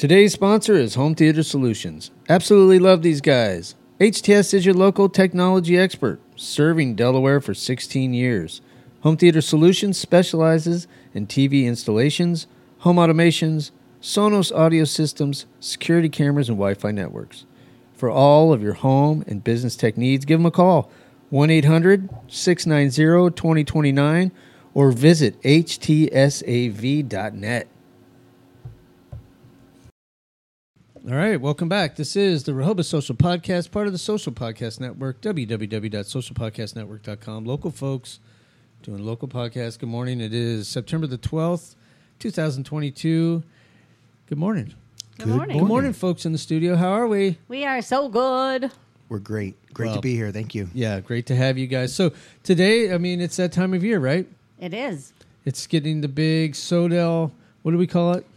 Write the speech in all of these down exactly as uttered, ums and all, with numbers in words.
Today's sponsor is Home Theater Solutions. Absolutely love these guys. H T S is your local technology expert, serving Delaware for sixteen years. Home Theater Solutions specializes in T V installations, home automations, Sonos audio systems, security cameras, and Wi-Fi networks. For all of your home and business tech needs, give them a call, one eight hundred, six nine zero, two zero two nine, or visit H T S A V dot net. All right, welcome back. This is the Rehoboth Social Podcast, part of the Social Podcast Network, w w w dot social podcast network dot com. Local folks doing local podcasts. Good morning. It is September the twelfth, twenty twenty-two. Good morning. Good morning. Good morning, folks in the studio. How are we? We are so good. We're great. Great Well, to be here. Thank you. Yeah, great to have you guys. So today, I mean, it's that time of year, right? It is. It's getting the big Sodell, what do we call it?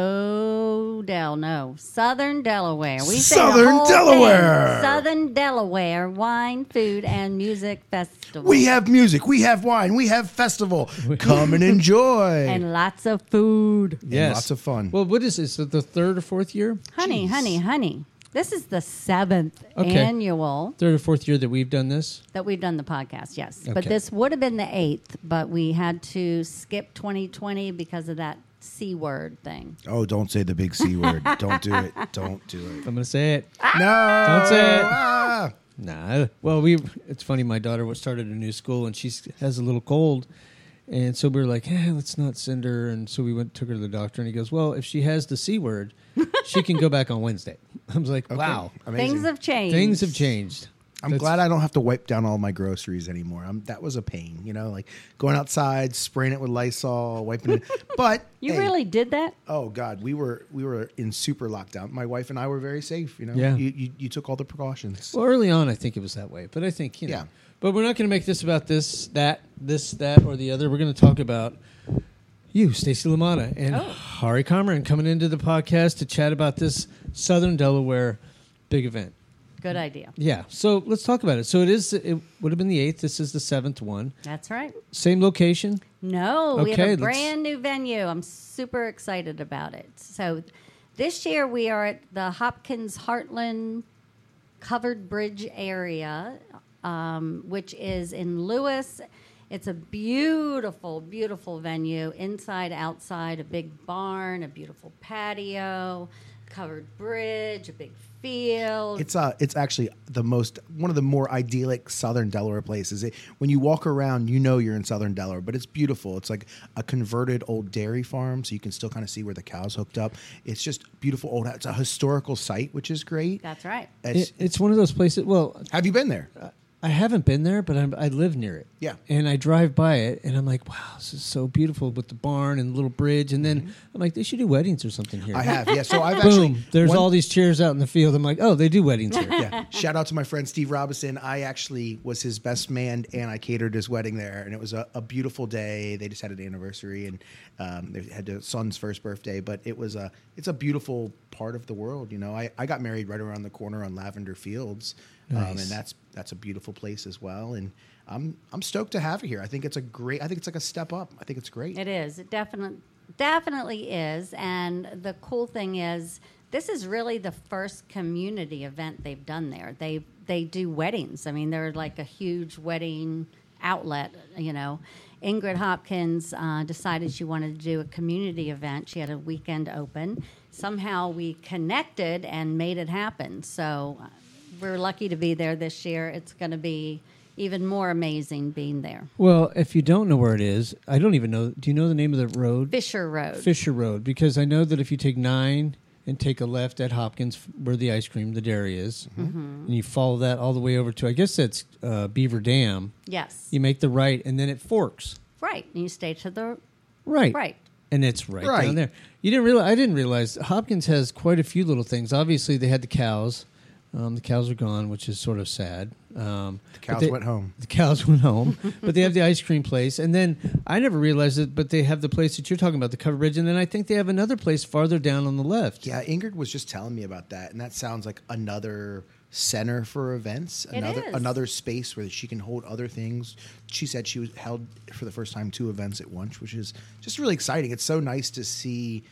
Sodell, no. Southern Delaware. We say Southern the whole Delaware. thing. Southern Delaware Wine, Food, and Music Festival. We have music. We have wine. We have festival. Come and enjoy. And lots of food. And Yes. lots of fun. Well, what is this? Is it the third or fourth year? Honey, Jeez. honey, honey. This is the seventh Okay. annual Third or fourth year that we've done this? that we've done the podcast, yes. But Okay. this would have been the eighth, but we had to skip twenty twenty because of that C word thing. Oh, don't say the big C word. Don't do it. Don't do I'm it. going to say it. No. Don't say it. Ah. Nah. Well, we. It's funny. My daughter started a new school, and she has a little cold, and so we were like, "Eh, let's not send her." And so we went, took her to the doctor, and he goes, "Well, if she has the C word, she can go back on Wednesday." I was like, Okay. "Wow, Amazing. Things have changed. things have changed." I'm That's- glad I don't have to wipe down all my groceries anymore. I'm, that was a pain, you know, like going outside, spraying it with Lysol, wiping it. But You hey, really did that? Oh God, we were we were in super lockdown. My wife and I were very safe. You know, Yeah. you, you you took all the precautions. Well, early on, I think it was that way, but I think you know. Yeah. But we're not going to make this about this, that, this, that, or the other. We're going to talk about you, Stacy LaMotta, and Oh. Hari Cameron coming into the podcast to chat about this Southern Delaware big event. Good idea. Yeah, so let's talk about it. So it is. It would have been the eighth. This is the seventh one. That's right. Same location. No, we Okay, have a let's- brand new venue. I'm super excited about it. So this year we are at the Hopkins Heartland Covered Bridge area, um, which is in Lewis. It's a beautiful, beautiful venue, inside, outside, a big barn, a beautiful patio, covered bridge, a big field. It's uh, it's actually the most one of the more idyllic Southern Delaware places. It, when you walk around, you know you're in Southern Delaware, but it's beautiful. It's like a converted old dairy farm, so you can still kind of see where the cows hooked up. It's just beautiful old. It's a historical site, which is great. That's right. It's- It, it's one of those places. Well, have you been there? I haven't been there, but I'm, I live near it. Yeah. And I drive by it, and I'm like, wow, this is so beautiful with the barn and the little bridge. And then I'm like, they should do weddings or something here. I have, yeah. So I've actually Boom. There's one- all these chairs out in the field. I'm like, oh, they do weddings here. yeah. Shout out to my friend Steve Robinson. I actually was his best man, and I catered his wedding there, and it was a, a beautiful day. They just had an anniversary, and um, they had their son's first birthday. But it was a it's a beautiful part of the world. You know, I, I got married right around the corner on Lavender Fields, um, Nice. and that's that's a beautiful place as well. And I'm I'm stoked to have it here. I think it's a great. I think it's like a step up. I think it's great. It is. It definitely definitely is. And the cool thing is, this is really the first community event they've done there. They they do weddings. I mean, they're like a huge wedding outlet. You know, Ingrid Hopkins uh, decided she wanted to do a community event. She had a weekend open. Somehow we connected and made it happen. So uh, we're lucky to be there this year. It's going to be even more amazing being there. Well, if you don't know where it is, I don't even know. Do you know the name of the road? Fisher Road. Fisher Road. Because I know that if you take nine and take a left at Hopkins, where the ice cream, the dairy is, Mm-hmm. and you follow that all the way over to, I guess that's uh, Beaver Dam, Yes. you make the right, and then it forks. Right. And you stay to the Right. right. And it's right, Right. down there. You didn't realize. I didn't realize Hopkins has quite a few little things. Obviously, they had the cows. Um, the cows are gone, which is sort of sad. Um, The but cows they- went home. The cows went home, but they have the ice cream place, and then I never realized it. But they have the place that you're talking about, the covered bridge, and then I think they have another place farther down on the left. Yeah, Ingrid was just telling me about that, and that sounds like another center for events, It another is. another space where she can hold other things. She said she was held for the first time two events at once, which is just really exciting. It's so nice to see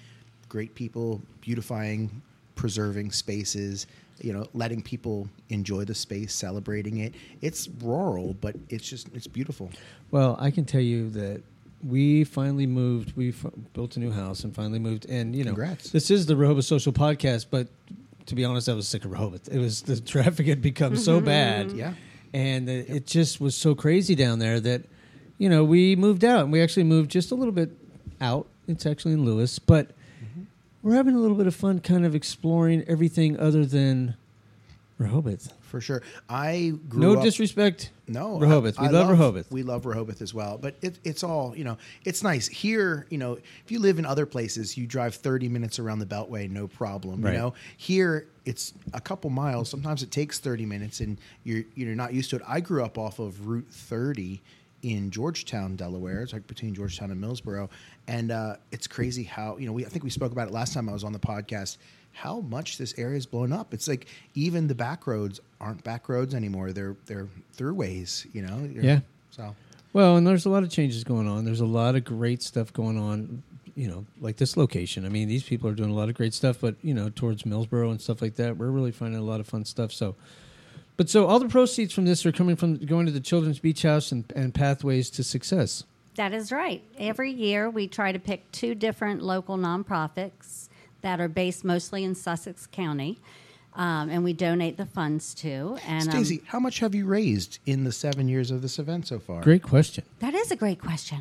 great people beautifying, preserving spaces, you know, letting people enjoy the space, celebrating it. It's rural, but it's just, it's beautiful. Well, I can tell you that we finally moved. We f- built a new house and finally moved. And, you know, Congrats. This is the Rehoboth Social Podcast, but to be honest, I was sick of Rehoboth. It was, the traffic had become so bad. Yeah. And it, it just was so crazy down there that, you know, we moved out. And we actually moved just a little bit out. It's actually in Lewis. But mm-hmm. we're having a little bit of fun kind of exploring everything other than Rehoboth. For sure. I grew no up... disrespect. No. Rehoboth. I, we I love, love Rehoboth. We love Rehoboth as well. But it, it's all, you know, it's nice. Here, you know, if you live in other places, you drive thirty minutes around the Beltway, no problem. Right. You know, here it's a couple miles. Sometimes it takes thirty minutes and you're, you're not used to it. I grew up off of Route thirty in Georgetown, Delaware. It's like between Georgetown and Millsboro. And uh, it's crazy how, you know, we I think we spoke about it last time I was on the podcast, how much this area is blown up. It's like even the back roads aren't back roads anymore. They're they're throughways, you know? Yeah. So Well, and there's a lot of changes going on. There's a lot of great stuff going on, you know, like this location. I mean, these people are doing a lot of great stuff, but, you know, towards Millsboro and stuff like that, we're really finding a lot of fun stuff. So, but so all the proceeds from this are coming from going to the Children's Beach House and, and Pathways to Success. That is right. Every year we try to pick two different local nonprofits that are based mostly in Sussex County, um, and we donate the funds to. And Stacey, um, how much have you raised in the seven years of this event so far? Great question. that is a great question.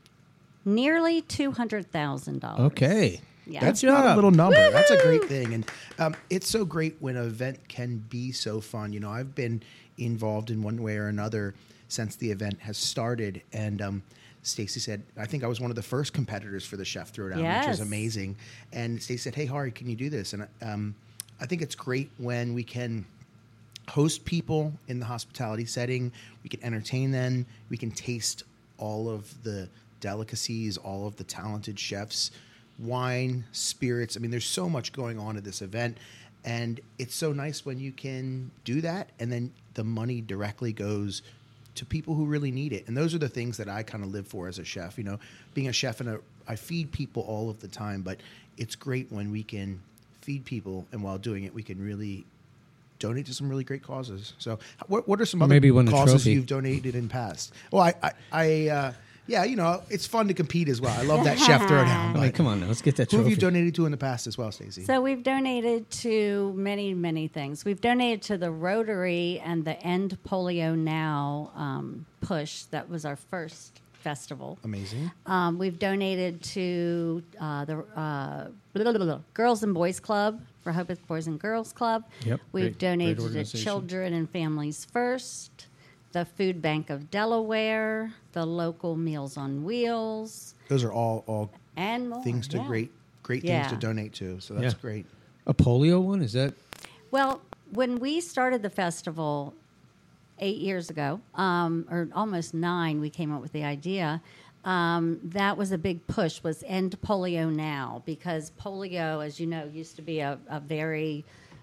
Nearly two hundred thousand dollars. Okay. Yeah. That's Good not a job. little number. That's a great thing. And um, it's so great when an event can be so fun. You know, I've been involved in one way or another since the event has started. And um, Stacey said, I think I was one of the first competitors for the Chef Throwdown, which Yes. was amazing. And Stacey said, hey, Hari, can you do this? And um, I think it's great when we can host people in the hospitality setting. We can entertain them. We can taste all of the delicacies, all of the talented chefs, wine, spirits. I mean, there's so much going on at this event. And it's so nice when you can do that. And then the money directly goes to people who really need it. And those are the things that I kind of live for as a chef. You know, being a chef, and a, I feed people all of the time, but it's great when we can feed people, and while doing it, we can really donate to some really great causes. So what, what are some other Maybe win a causes trophy. you've donated in past? Well, I, I, I uh, yeah, you know, it's fun to compete as well. I love that Chef Throwdown. I mean, but come on now. Let's get that who trophy. have you donated to in the past as well, Stacey? So we've donated to many, many things. We've donated to the Rotary and the End Polio Now um, push. That was our first festival. Amazing. Um, we've donated to uh, the uh, blah, blah, blah, blah, Girls and Boys Club, Rehoboth Boys and Girls Club. Yep, We've great- donated great to organization. Children and Families First, the Food Bank of Delaware, the local Meals on Wheels, Those are all all and more. things to yeah. great great Yeah. things to donate to. So that's Yeah. great. A polio one? Is that? Well, when we started the festival eight years ago, um, or almost nine, we came up with the idea. Um, that was a big push, was End Polio Now, because polio, as you know, used to be a, a very,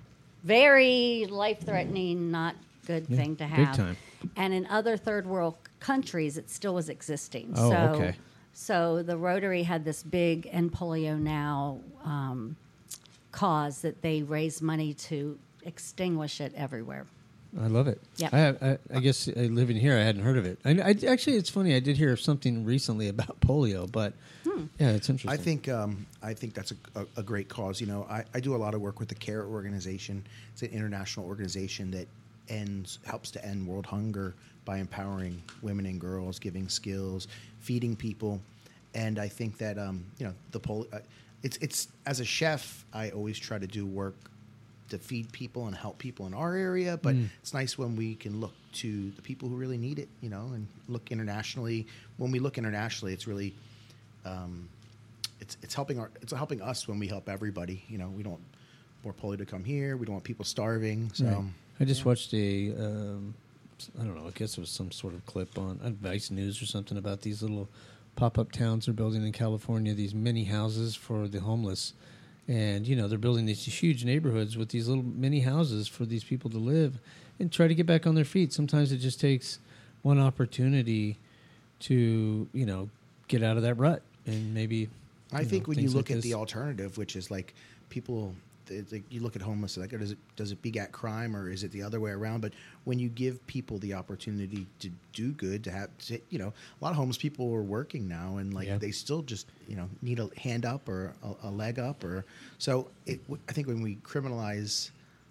very life-threatening, not good Yeah, thing to big have. time. And in other third world countries, it still was existing. Oh, so, okay. So the Rotary had this big End Polio Now um, cause that they raised money to extinguish it everywhere. I love it. Yep. I, I, I guess uh, living here, I hadn't heard of it. I, I actually, it's funny. I did hear of something recently about polio, but Hmm. yeah, it's interesting. I think um, I think that's a, a, a great cause. You know, I, I do a lot of work with the CARE organization. It's an international organization that ends helps to end world hunger by empowering women and girls, giving skills, feeding people, and I think that um, you know the pol- uh, it's it's as a chef, I always try to do work to feed people and help people in our area, but Mm. it's nice when we can look to the people who really need it, you know, and look internationally. When we look internationally, it's really um, it's it's helping our it's helping us when we help everybody. You know, we don't want more polio to come here. We don't want people starving. So Right. I just watched a, um, I don't know, I guess it was some sort of clip on uh, Vice News or something about these little pop-up towns they're building in California, these mini houses for the homeless. And, you know, they're building these huge neighborhoods with these little mini houses for these people to live and try to get back on their feet. Sometimes it just takes one opportunity to, you know, get out of that rut and maybe I you think know, when you things look like at the this. alternative, which is like people, it's like you look at homeless, like does it does it beget crime or is it the other way around? But when you give people the opportunity to do good, to have, to, you know, a lot of homeless people are working now, and like Yeah. they still just you know need a hand up or a, a leg up, or so. It, I think when we criminalize.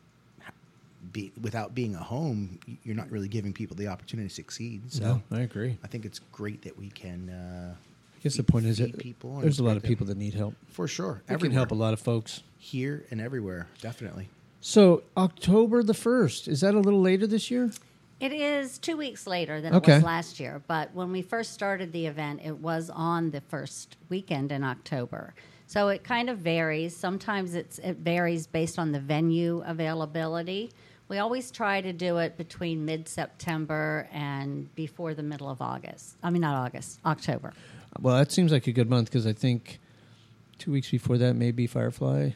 Be, without being a home, you're not really giving people the opportunity to succeed. So No, I agree. I think it's great that we can. Uh, I guess the feed- point is feed that people and there's a lot great of that- people that need help. for sure. We can help a lot of folks. here and everywhere, definitely. So October the first, is that a little later this year? It is two weeks later than Okay. it was last year, but when we first started the event, it was on the first weekend in October. So it kind of varies. Sometimes it's, it varies based on the venue availability. We always try to do it between mid-September and before the middle of August. I mean, not August, October. Well, that seems like a good month because I think two weeks before that may be Firefly.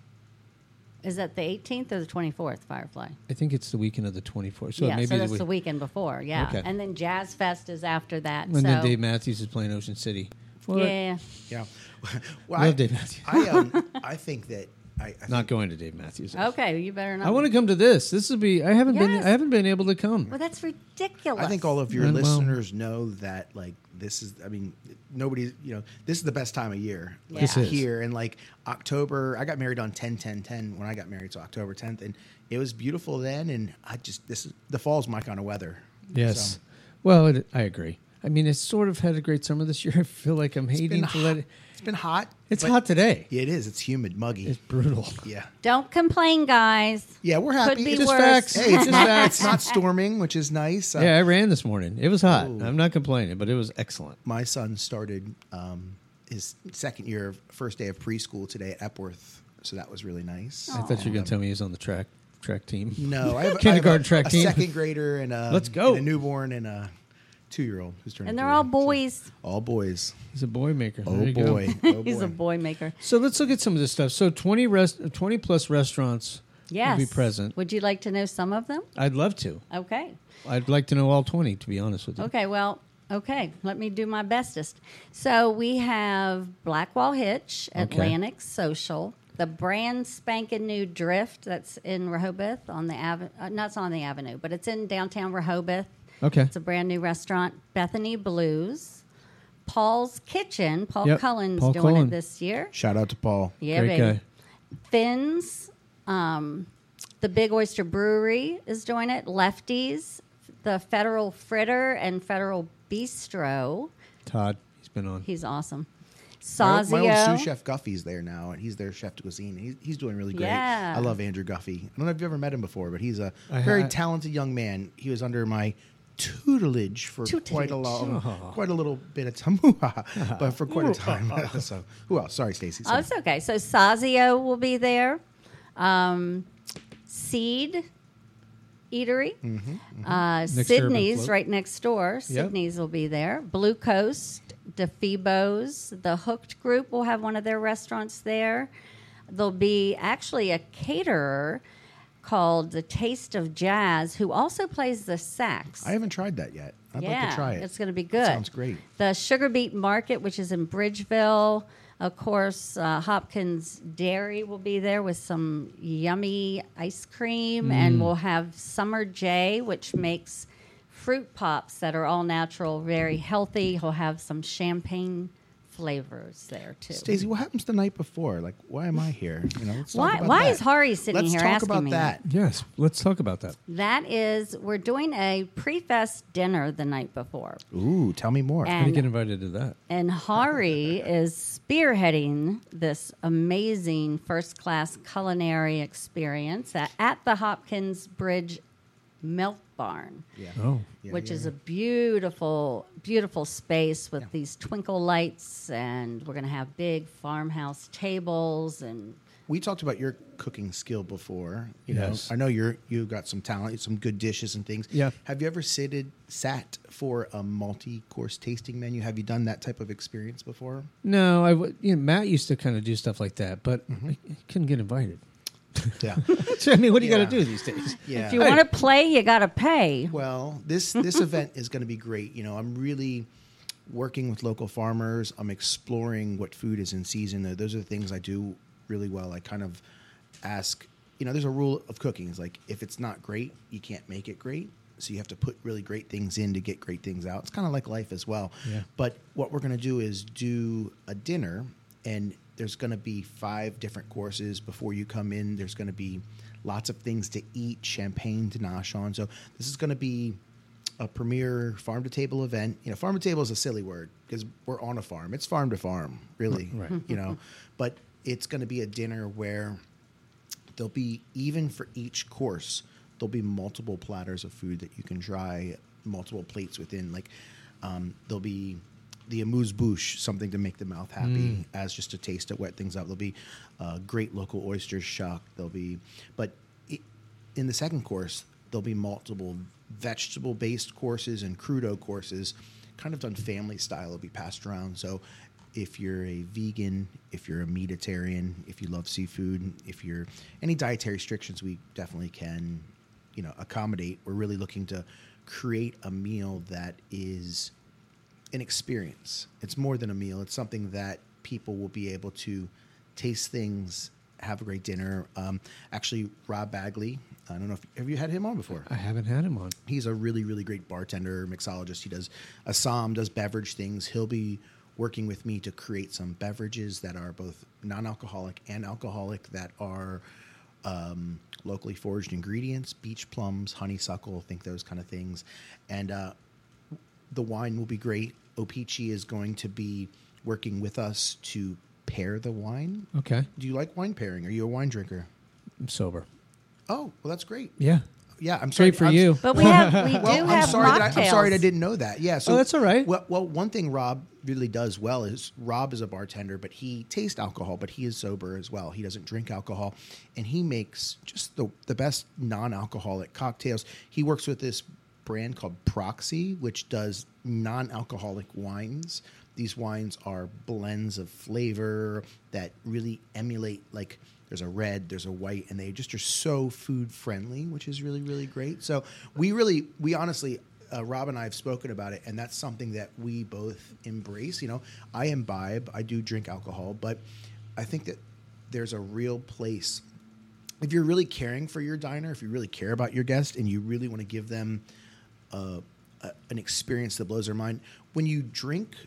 Is that the eighteenth or the twenty-fourth, Firefly? I think it's the weekend of the twenty-fourth. So yeah, maybe so that's the, the, week- weekend before, yeah. Okay. And then Jazz Fest is after that. And so, then Dave Matthews is playing Ocean City. Well, yeah. Yeah. well, Love I, Dave Matthews. I, um, I think that I, I Not think, going to Dave Matthews. Okay, you better not. I want to come to this. This will be. I haven't been. Yes. I haven't been able to come. Well, that's ridiculous. I think all of your And, well- listeners know that like this is. I mean, nobody's. You know, this is the best time of year. Like, This is. here and like October. I got married on ten ten ten when I got married, so October tenth, and it was beautiful then. And I just this is the fall's my kind of weather. Yes. So, Well, it, I agree. I mean, it's sort of had a great summer this year. I feel like I'm it's hating been to let hot. it. It's been hot. It's but- hot today. Yeah, it is. It's humid, muggy. It's brutal. yeah. Don't complain, guys. Yeah, we're happy. Could be It's Just worse. facts. Hey, it's Just not, facts. it's not storming, which is nice. Uh, Yeah, I ran this morning. It was hot. Ooh. I'm not complaining, but it was excellent. My son started um, his second year of first day of preschool today at Epworth, so that was really nice. I thought you were going to tell me he was on the track track team. No, I have, Kindergarten I have a, track a team. second grader and a, Let's go. and a newborn and a two-year-old who's turning And they're three. all So, boys. all boys. He's a boy maker. Oh There you go. boy. Oh He's a boy. boy maker. So let's look at some of this stuff. So twenty rest, twenty plus restaurants Yes. will be present. Would you like to know some of them? I'd love to. Okay. I'd like to know all twenty, to be honest with you. Okay, well, okay. Let me do my bestest. So we have Blackwall Hitch, Okay. Atlantic Social, the brand spanking new Drift that's in Rehoboth on the avenue. Uh, not it's on the avenue, but it's in downtown Rehoboth. Okay. It's a brand new restaurant. Bethany Blues, Paul's Kitchen. Paul Yep, Cullen's Paul doing Cullen. it this year. Shout out to Paul. Yeah, Great baby. guy. Finn's, um, the Big Oyster Brewery is doing it. Lefties, the Federal Fritter and Federal Bistro. Todd, he's been on. He's awesome. My, my old Sazio. sous chef Guffey's there now, and he's their chef de cuisine. He's, he's doing really great. Yeah. I love Andrew Guffey. I don't know if you've ever met him before, but he's a I very ha- talented young man. He was under my tutelage for quite a long, quite a little bit of time, but for quite a time. So, who else? Sorry, Stacey. Oh, it's okay. So Sazio will be there. Um, Seed Eatery. Uh, Next to Urban Sydney's Float. right next door. Sydney's will be there. Blue Coast, DeFebo's, the Hooked Group will have one of their restaurants there. There'll be actually a caterer called the Taste of Jazz who also plays the sax. I haven't tried that yet. I'd yeah, like to try it. it's going to be good. Sounds great. The Sugar Beet Market, which is in Bridgeville. Of course, uh, Hopkins Dairy will be there with some yummy ice cream. Mm. And we'll have Summer J, which makes fruit pops that are all natural, very healthy. He'll have some champagne flavors there, too. Stacey, what happens the night before? Like, why am I here? You know, let's talk Why, about why that. is Hari sitting Let's here talk asking about me that. Yes, let's talk about that. That is, we're doing a pre-fest dinner the night before. Ooh, tell me more. How do you And get invited to that? And Hari is spearheading this amazing first class culinary experience at, at the Hopkins Bridge Milk Barn, yeah. Oh, Yeah, which yeah, is yeah. a beautiful, beautiful space with Yeah. these twinkle lights. And we're going to have big farmhouse tables. And We talked about your cooking skill before. You Yes. know, I know you're you got some talent, some good dishes and things. Yeah. Have you ever sitted sat for a multi-course tasting menu? Have you done that type of experience before? no, I w- you know, Matt used to kind of do stuff like that, but Mm-hmm. I, I couldn't get invited. Yeah. I mean, what do you Yeah. got to do these days? Yeah. if you want to play, you got to pay. Well, this this event is going to be great. You know, I'm really working with local farmers. I'm exploring what food is in season. Those are the things I do really well. I kind of ask, you know, there's a rule of cooking. It's like, if it's not great, you can't make it great. So you have to put really great things in to get great things out. It's kind of like life as well. Yeah. But what we're going to do is do a dinner, and there's going to be five different courses before you come in. There's going to be lots of things to eat, champagne to nosh on. So this is going to be a premier farm to table event. You know, farm to table is a silly word because we're on a farm. It's farm to farm, really. Right. You know, but it's going to be a dinner where there'll be, even for each course, there'll be multiple platters of food that you can try, multiple plates within. Like, um, there'll be the amuse-bouche, something to make the mouth happy, mm. as just a taste to wet things up. There'll be uh, great local oyster shuck. There'll be, but it, in the second course, there'll be multiple vegetable-based courses and crudo courses, kind of done family style. It'll be passed around. So if you're a vegan, if you're a meatitarian, if you love seafood, if you're any dietary restrictions, we definitely can, you know, accommodate. We're really looking to create a meal that is an experience. It's more than a meal. It's something that people will be able to taste things, have a great dinner. Um, actually, Rob Bagley, I don't know if have you had him on before? I haven't had him on. He's a really, really great bartender, mixologist. He does Assam, does beverage things. He'll be working with me to create some beverages that are both non-alcoholic and alcoholic, that are um, locally foraged ingredients, beach plums, honeysuckle, think those kind of things. And uh, the wine will be great. O-Pee-Chee is going to be working with us to pair the wine. Okay. Do you like wine pairing? Are you a wine drinker? I'm sober. Oh, well, that's great. Yeah. Yeah, I'm sorry. Great for I'm, you. But we have we do well, I'm have sorry mocktails. that I, I'm sorry that I didn't know that. Yeah. So Oh, that's all right. Well, well, one thing Rob really does well is Rob is a bartender, but he tastes alcohol, but he is sober as well. He doesn't drink alcohol, and he makes just the the best non-alcoholic cocktails. He works with this brand called Proxy, which does non-alcoholic wines. These wines are blends of flavor that really emulate, like, there's a red, there's a white, and they just are so food friendly, which is really, really great. So we really, we honestly, uh, Rob and I have spoken about it, and that's something that we both embrace. You know, I imbibe, I do drink alcohol, but I think that there's a real place. If you're really caring for your diner, if you really care about your guest, and you really want to give them uh, a, an experience that blows their mind, when you drink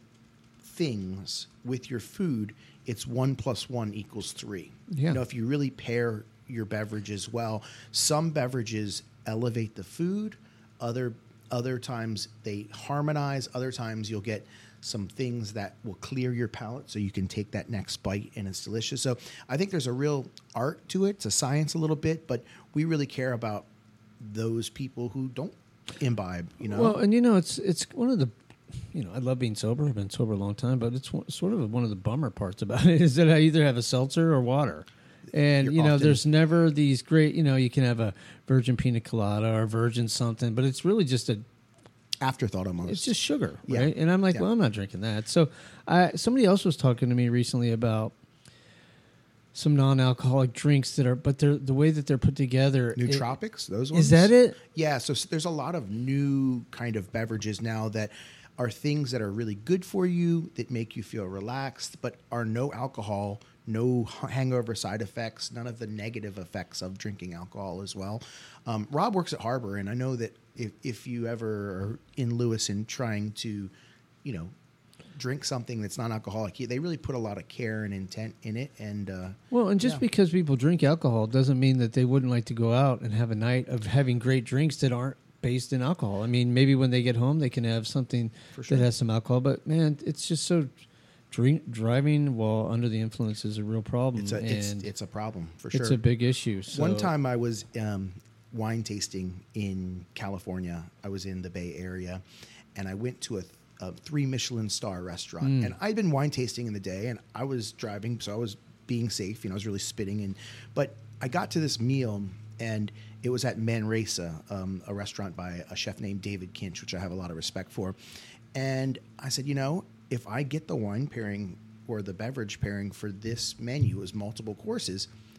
things with your food, it's one plus one equals three. Yeah. You know, if you really pair your beverages well, some beverages elevate the food, other other times they harmonize, other times you'll get some things that will clear your palate so you can take that next bite and it's delicious. So I think there's a real art to it. It's a science a little bit, but we really care about those people who don't imbibe, you know? Well, and you know, it's it's one of the, you know, I love being sober. I've been sober a long time, but it's one, sort of one of the bummer parts about it is that I either have a seltzer or water. And, You're you know, often- there's never these great, you know, you can have a virgin pina colada or virgin something, but it's really just a, Afterthought almost. it's just sugar, Yeah. right? And I'm like, Yeah. well, I'm not drinking that. So I, somebody else was talking to me recently about some non-alcoholic drinks that are, but they're the way that they're put together. it- Nootropics, those ones. Is that it? Yeah, so s- there's a lot of new kind of beverages now that are things that are really good for you, that make you feel relaxed, but are no alcohol, no h- hangover side effects, none of the negative effects of drinking alcohol as well. Um, Rob works at Harbor, and I know that if, if you ever are in Lewis and trying to, you know, drink something that's non-alcoholic, they really put a lot of care and intent in it. And uh, Well, and just yeah. because people drink alcohol doesn't mean that they wouldn't like to go out and have a night of having great drinks that aren't based in alcohol. I mean, maybe when they get home, they can have something For sure. that has some alcohol. But, man, it's just so... Drink, driving while under the influence is a real problem. it's a it's, and it's a problem for sure. it's a big issue. So. One time I was um, wine tasting in California. I was in the Bay Area, and I went to a, a three Michelin star restaurant. Mm. And I'd been wine tasting in the day, and I was driving, so I was being safe. You know, I was really spitting. And but I got to this meal, and it was at Manresa, um, a restaurant by a chef named David Kinch, which I have a lot of respect for. And I said, you know, if I get the wine pairing or the beverage pairing for this menu, as multiple courses,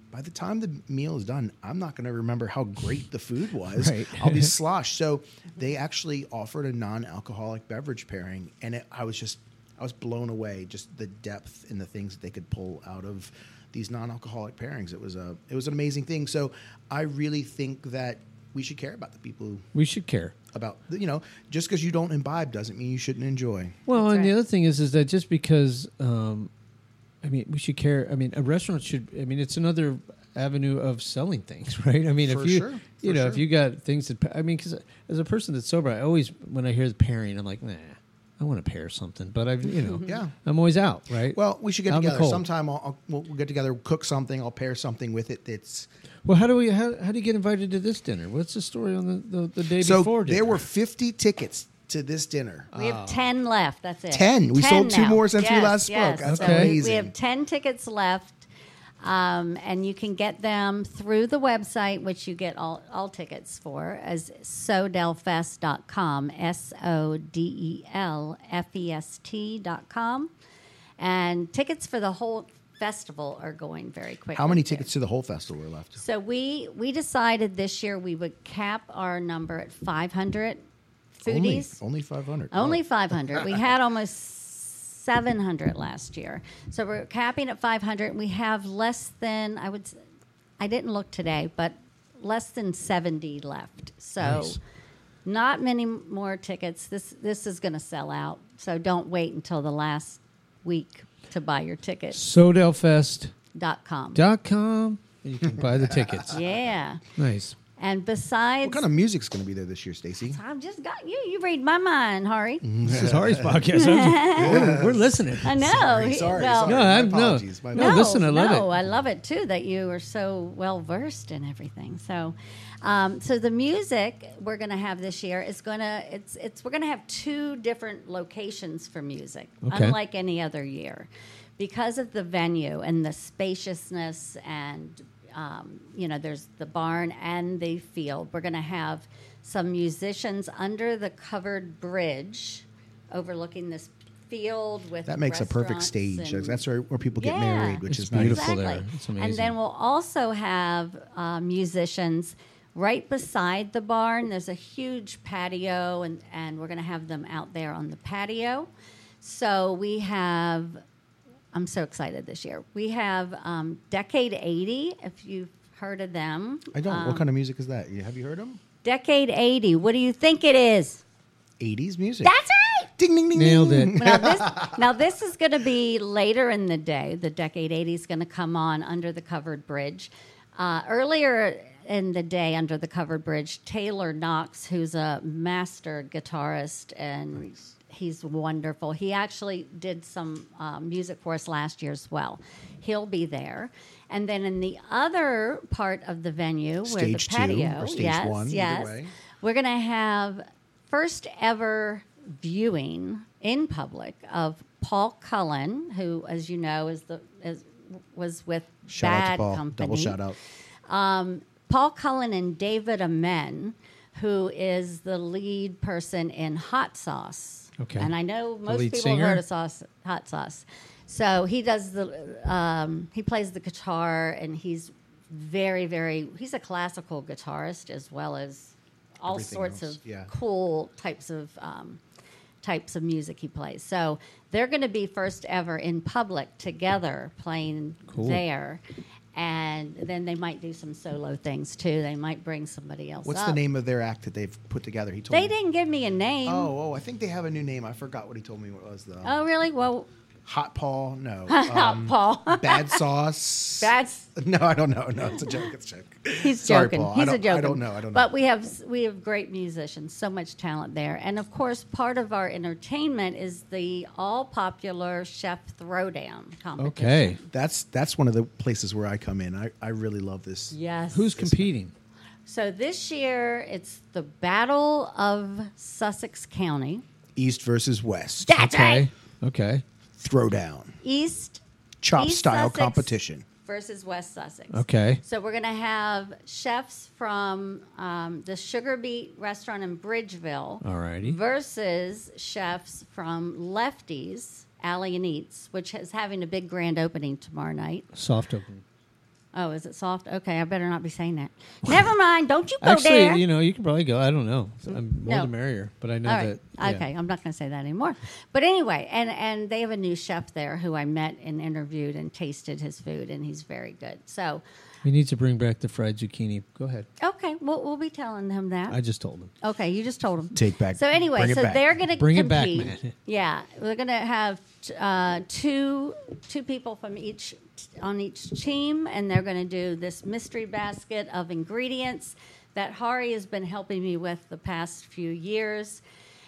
by the time the meal is done, I'm not going to remember how great the food was. Right. I'll be sloshed. So they actually offered a non-alcoholic beverage pairing, and it, I was just I was blown away, just the depth and the things that they could pull out of these non-alcoholic pairings. It was a it was an amazing thing. So I really think that we should care about the people who We should care. about you know just because you don't imbibe doesn't mean you shouldn't enjoy. Well, That's and the right. other thing is, is that just because, um, I mean, we should care. I mean, a restaurant should. I mean, it's another avenue of selling things, right? I mean, For if you, sure, you for know, sure. if you got things that, I mean, because as a person that's sober, I always when I hear the pairing, I'm like, nah, I want to pair something, but I've, you know, Yeah. I'm always out, right? Well, we should get Out in the together cold. sometime. I'll, I'll we'll get together, cook something. I'll pair something with it. That's Well, how do we? How, how do you get invited to this dinner? What's the story on the, the, the day so before dinner? there were fifty tickets to this dinner. We have ten left. That's it. ten. We sold two now. more since we Yes, last yes. spoke. That's So Okay. we- amazing. We have ten tickets left, um, and you can get them through the website, which you get all, all tickets for, as sodelfest dot com, S O D E L F E S T dot com. And tickets for the whole festival are going very quickly. How many too. tickets to the whole festival are left? So we we decided this year we would cap our number at five hundred foodies. Only, only five hundred. Only five hundred. We had almost seven hundred last year. So we're capping at five hundred. We have less than, I would, s- I didn't look today, but less than seventy left. So Nice. not many more tickets. This this is going to sell out. So don't wait until the last week to buy your ticket. Sodelfest Dot com. dot com. And you can buy the tickets. Yeah. Nice. And besides, What kind of music's going to be there this year, Stacy? I've just got you. You read my mind, Hari. This is Hari's podcast. I'm- we're, we're listening. I know. Sorry, He- sorry, well, sorry. No, My I'm no. apologies, my No, listen, I love no, it. I love it too that you are so well versed in everything. So, um, so the music we're going to have this year is going to it's it's we're going to have two different locations for music, Okay. unlike any other year, because of the venue and the spaciousness and. Um, you know, there's the barn and the field. We're going to have some musicians under the covered bridge overlooking this field with That makes a perfect restaurants stage. and- That's where, where people get Yeah. married, which It's is nice. beautiful exactly. there. It's amazing. And then we'll also have uh, musicians right beside the barn. There's a huge patio, and, and we're going to have them out there on the patio. So we have, I'm so excited this year. We have um, Decade eighty, if you've heard of them. I don't. Um, what kind of music is that? You- Have you heard them? Decade eighty, what do you think it is? eighties music. That's right! Ding, ding, ding. Nailed ding. it. now this now this is going to be later in the day. The Decade eighty is going to come on under the covered bridge. Uh, earlier in the day, under the covered bridge, Taylor Knox, who's a master guitarist and he's wonderful. He actually did some uh, music for us last year as well. He'll be there. And then in the other part of the venue, where the Stage two patio, or stage yes, one, either yes, way. we're going to have first ever viewing in public of Paul Cullen, who, as you know, is the is, was with Shout out Bad to Paul. Company. Double shout out. Um, Paul Cullen and David Amen, who is the lead person in Hot Sauce. Okay. And I know most lead people singer? have heard of sauce, Hot Sauce. So he does the um, he plays the guitar, and he's very very he's a classical guitarist as well as all Everything sorts else, of yeah. cool types of um, types of music he plays. So they're going to be first ever in public together playing Cool. there. And then they might do some solo things too. They might bring somebody else What's up. the name of their act that they've put together? He told They me. didn't give me a name. Oh, oh, I think they have a new name. I forgot what he told me what it was though. Oh, really? Well, Hot Paul? No. Um, Paul. Bad Sauce? That's No, I don't know. No, it's a joke. It's a joke. he's Sorry, joking. Paul. I He's don't- a joke. I don't know. I don't know. But we have we have great musicians, so much talent there, and of course, part of our entertainment is the all popular Chef Throwdown competition. Okay. That's that's one of the places where I come in. I, I really love this. Yes. Who's competing? So this year it's the Battle of Sussex County. East versus West. That's Okay. right. Okay. Throwdown. East Chop East style Sussex competition. versus West Sussex. Okay. So we're going to have chefs from um, the Sugar Beet restaurant in Bridgeville Alrighty. versus chefs from Lefties, Alley and Eats, which is having a big grand opening tomorrow night. Soft opening. Oh, is it soft? Okay, I better not be saying that. Never mind. Don't you go Actually, there. you know, you can probably go. I don't know. I'm more No. the merrier. But I know All right. that. yeah. Okay, I'm not going to say that anymore. But anyway, and, and they have a new chef there who I met and interviewed and tasted his food, and he's very good. So, We need to bring back the fried zucchini. Go ahead. okay, we'll, we'll be telling him that. I just told him. Okay, you just told him. Take back- So anyway, bring it so back. they're going to Bring it back, compete. man. Yeah, we're going to have uh, two two people from each on each team, and they're going to do this mystery basket of ingredients that Hari has been helping me with the past few years.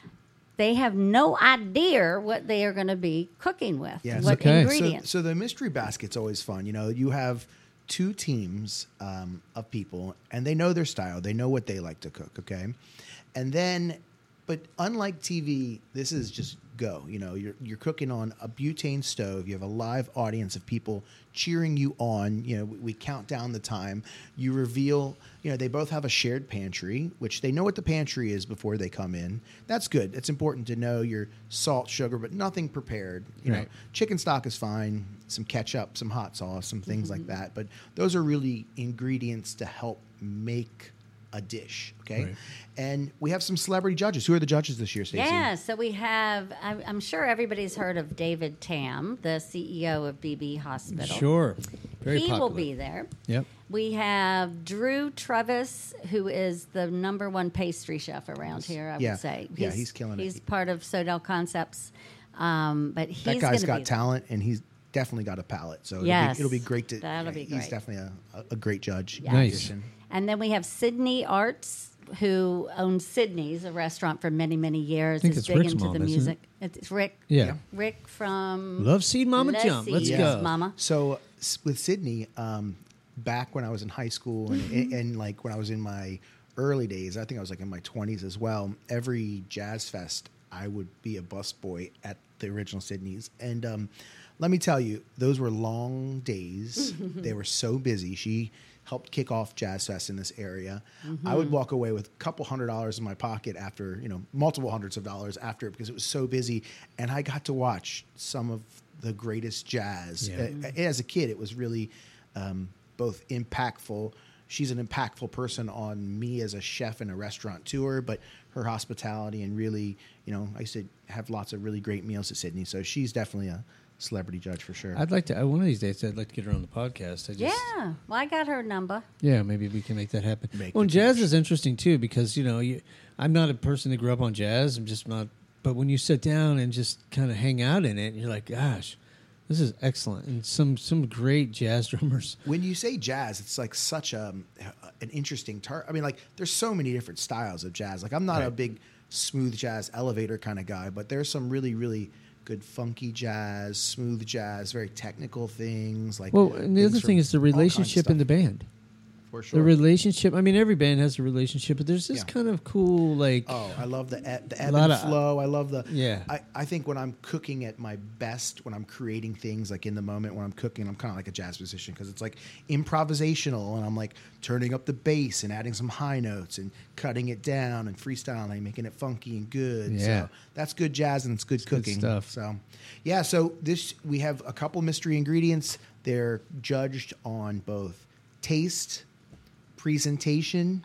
They have no idea what they are going to be cooking with. Yes. What Okay. So- ingredients? So, so the mystery basket's always fun. You know, you have two teams um, of people, and they know their style. They know what they like to cook. Okay, and then, but unlike T V, this is just go. You know, you're you're cooking on a butane stove. You have a live audience of people cheering you on. You know, we, we count down the time. You reveal. You know, they both have a shared pantry, which they know what the pantry is before they come in. That's good. It's important to know your salt, sugar, but nothing prepared. You know, Right. chicken stock is fine. Some ketchup, some hot sauce, some things like that. But those are really ingredients to help make a dish. Okay, Right. and we have some celebrity judges. Who are the judges this year, Stacey? Yeah, so we have, I'm, I'm sure everybody's heard of David Tam, the C E O of B B Hospital. Sure. Very he popular. will be there. Yep. We have Drew Trevis, who is the number one pastry chef around here, I Yeah. would say. Yeah, he's killing it. He's part of Sodell Concepts. Um, but he's That going guy's to got be talent, and he's definitely got a palate. So it'll, Yes. be, it'll be great to. That'll be He's great. definitely a, a great judge. Yes. Nice. Addition. And then we have Sydney Arts, who owns Sydney's, a restaurant for many, many years. I think is it's big Rick's into mom, the isn't it? music. It's Rick. Yeah. Rick from Love Seed Mama Love Jump. Let's Seed go. Mama. So s- with Sydney, um, back when I was in high school and, and, and like when I was in my early days, I think I was like in my twenties as well. Every jazz fest, I would be a busboy at the original Sydney's, and um, let me tell you, those were long days. They were so busy. She helped kick off Jazz Fest in this area. I would walk away with a couple hundred dollars in my pocket after, you know, multiple hundreds of dollars after it because it was so busy, and I got to watch some of the greatest jazz. Yeah. Uh, As a kid, it was really um, both impactful. She's an impactful person on me as a chef and a restaurant tour, but her hospitality and really, you know, I used to have lots of really great meals at Sydney. So she's definitely a celebrity judge for sure. I'd like to, uh, one of these days, I'd like to get her on the podcast. I just, Yeah. Well, I got her number. Yeah, maybe we can make that happen. Make well, the and jazz is interesting too because you know you, I'm not a person that grew up on jazz. I'm just not. But when you sit down and just kind of hang out in it, you're like, gosh, this is excellent, and some some great jazz drummers. When you say jazz, it's like such a an interesting term. I mean, like there's so many different styles of jazz. Like I'm not a Right. big smooth jazz elevator kind of guy, but there's some really really good funky jazz, smooth jazz, very technical things. Like Well, and the things other from thing is the all kinds of relationship in the stuff, band. for sure. The relationship. I mean, every band has a relationship, but there's this Yeah. kind of cool, like, Oh, I love the eb, the ebb Lot and of- flow. I love the Yeah. I, I think when I'm cooking at my best, when I'm creating things like in the moment when I'm cooking, I'm kind of like a jazz musician because it's like improvisational and I'm like turning up the bass and adding some high notes and cutting it down and freestyling, making it funky and good. Yeah. So that's good jazz and it's good good cooking stuff. So yeah, so this we have a couple mystery ingredients. They're judged on both taste, presentation,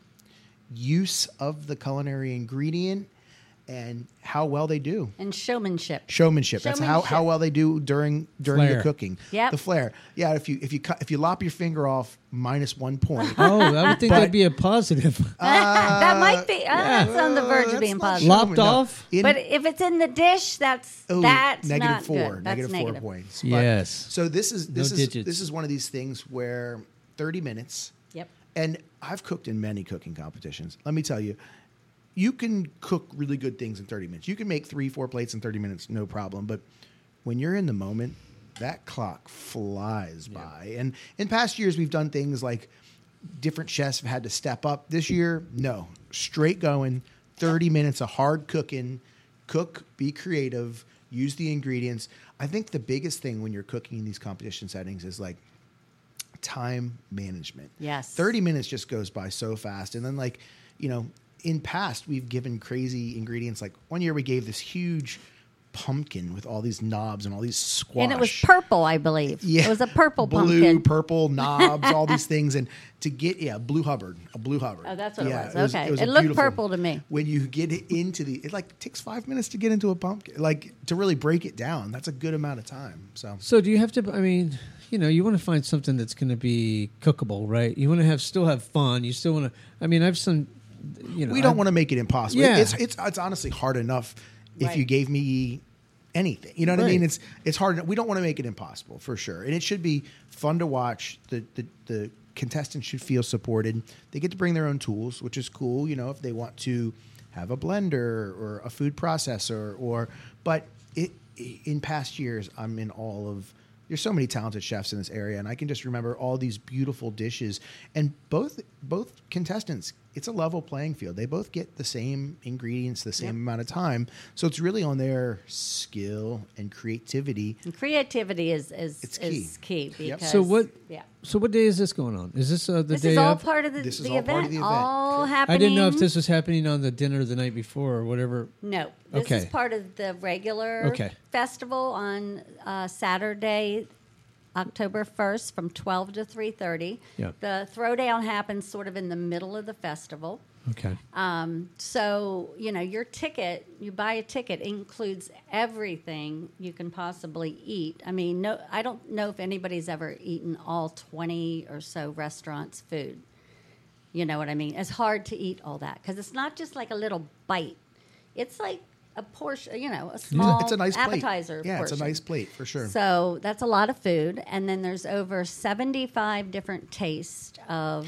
use of the culinary ingredient, and how well they do. And showmanship. Showmanship. That's how, Showmanship. how well they do during during Flair. the cooking. Yep. The flair. Yeah, if you if you cut if you lop your finger off, minus one point. oh, I would think But- that'd be a positive. that might be. Uh, yeah. That's on the verge Uh, of being that's not positive. Lopped showman- no. off? In- But if it's in the dish, that's oh, that's negative not four. good. That's Negative four negative. points. But- Yes. So this is this No is digits. this is one of these things where thirty minutes. Yep. And I've cooked in many cooking competitions. Let me tell you, you can cook really good things in thirty minutes. You can make three, four plates in thirty minutes, no problem. But when you're in the moment, that clock flies by. And in past years, we've done things like different chefs have had to step up. This year, no, straight going, thirty minutes of hard cooking. Cook, be creative, use the ingredients. I think the biggest thing when you're cooking in these competition settings is like time management. Yes. thirty minutes just goes by so fast. And then, like, you know, in past, we've given crazy ingredients. Like one year we gave this huge pumpkin with all these knobs and all these squash. And it was purple, I believe. Yeah. It was a purple blue, pumpkin. purple knobs, all these things, and to get yeah, blue Hubbard, a blue Hubbard. Oh, that's what yeah, it was. Okay, was it a looked beautiful- purple to me. When you get it into the, it like takes five minutes to get into a pumpkin, like to really break it down. That's a good amount of time. So So do you have to? I mean, you know, you want to find something that's going to be cookable, right? You want to have still have fun. You still want to. I mean, I've some. You know, we don't I've- want to make it impossible. Yeah. It's it's it's honestly hard enough if Right. you gave me anything. You know what I Right. mean? It's it's hard. We don't want to make it impossible for sure. And it should be fun to watch. The the the contestants should feel supported. They get to bring their own tools, which is cool. You know, if they want to have a blender or a food processor, or but it in past years, I'm in all of. There's so many talented chefs in this area, and I can just remember all these beautiful dishes. And both both contestants, it's a level playing field. They both get the same ingredients, the same Yep. amount of time. So it's really on their skill and creativity. And creativity is is It's is key, Yep. because So what? yeah. So what day is this going on? Is this uh, the This day is all of? part of the, This is the, all event. part of the event. All Correct. happening. I didn't know if this was happening on the dinner the night before or whatever. No, this Okay. is part of the regular Okay. festival on uh, Saturday, October first, from twelve to three thirty. Yeah. The throwdown happens sort of in the middle of the festival. Okay. Um, so, you know, your ticket, you buy a ticket, includes everything you can possibly eat. I mean, no, I don't know if anybody's ever eaten all twenty or so restaurants' food. You know what I mean? It's hard to eat all that because it's not just like a little bite. It's like a portion, you know, a small It's a nice appetizer plate. Yeah, portion. it's a nice plate for sure. So that's a lot of food. And then there's over seventy-five different tastes of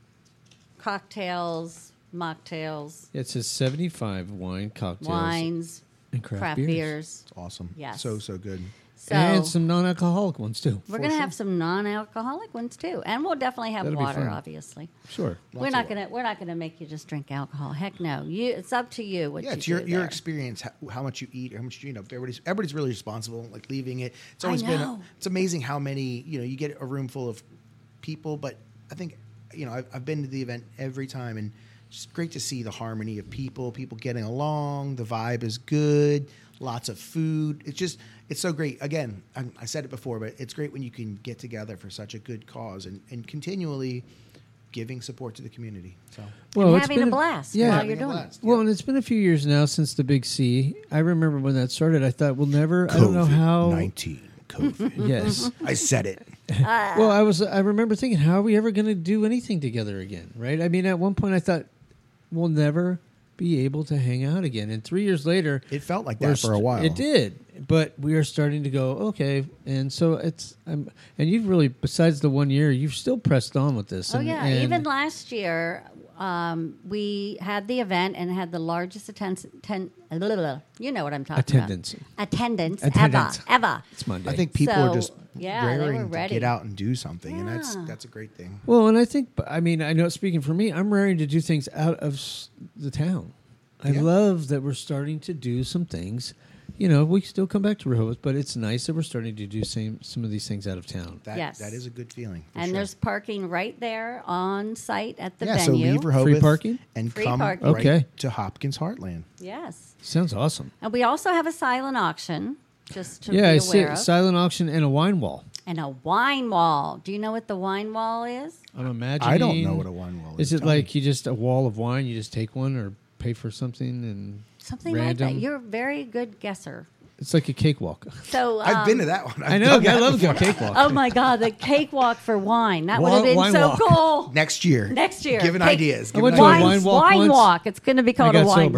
cocktails, mocktails, It says seventy-five wine cocktails wines, and craft, craft beers. beers. It's awesome. Yes. So, so good. So and some non-alcoholic ones too. we're for going to sure. have some non-alcoholic ones too. And we'll definitely have That'll be water, fun. obviously. Sure. we're Lots not of going to we're not going to make you just drink alcohol. Heck no. You it's up to you what Yeah, you it's your do your there. experience, how, how much you eat, how much you know. Everybody's everybody's really responsible, like leaving it. It's I always been. know. It's amazing how many you know. You get a room full of people, but I think you know I've, I've been to the event every time, and it's just great to see the harmony of people, people getting along. The vibe is good. Lots of food. It's just it's so great. Again, I, I said it before, but it's great when you can get together for such a good cause and, and continually giving support to the community. So Well, and it's having been a blast yeah. while Having you're a doing blast. Well, and it's been a few years now since the Big C. I remember when that started. I thought we'll never. I don't know how. nineteen COVID. Yes. I said it. Well, I was. I remember thinking, how are we ever going to do anything together again? Right? I mean, at one point, I thought we'll never be able to hang out again. And three years later, It felt like we're that for a st- while. It did, but we are starting to go okay. And so it's. I'm, and you've really, besides the one year, you've still pressed on with this. Oh and, yeah, and even last year um, we had the event and had the largest attendance. Ten, you know what I'm talking Attendance. about? Attendance. Attendance. Ever, ever. It's Monday. I think people are So, just yeah, they were raring to ready. get out and do something, and that's Yeah. that's a great thing. Well, and I think, I mean, I know speaking for me, I'm raring to do things out of s- the town. I Yeah. love that we're starting to do some things. You know, we still come back to Rehoboth, but it's nice that we're starting to do same some of these things out of town. That Yes. that is a good feeling. for And sure. there's parking right there on site at the yeah, so venue. leave Rehoboth Free parking? and Free come parking. right Okay. to Hopkins Heartland. Yes. Sounds awesome. And we also have a silent auction, just to Yeah, I be see aware it. of. Silent auction and a wine wall. And a wine wall. Do you know what the wine wall is? I'm imagining. I don't know what a wine wall is. Is it Tell me. like you just a wall of wine? You just take one or pay for something and Something random? like that. You're a very good guesser. It's like a cakewalk. So um, I've been to that one. I've I know. done that I love a before. good cakewalk. Oh my God, the cakewalk for wine. That would have Wine- been wine so walk. cool. Next year. Next year. Giving Cake- ideas. I Giving went to a ideas. wine walk Wine once. walk. It's going to be called I a got wine sober.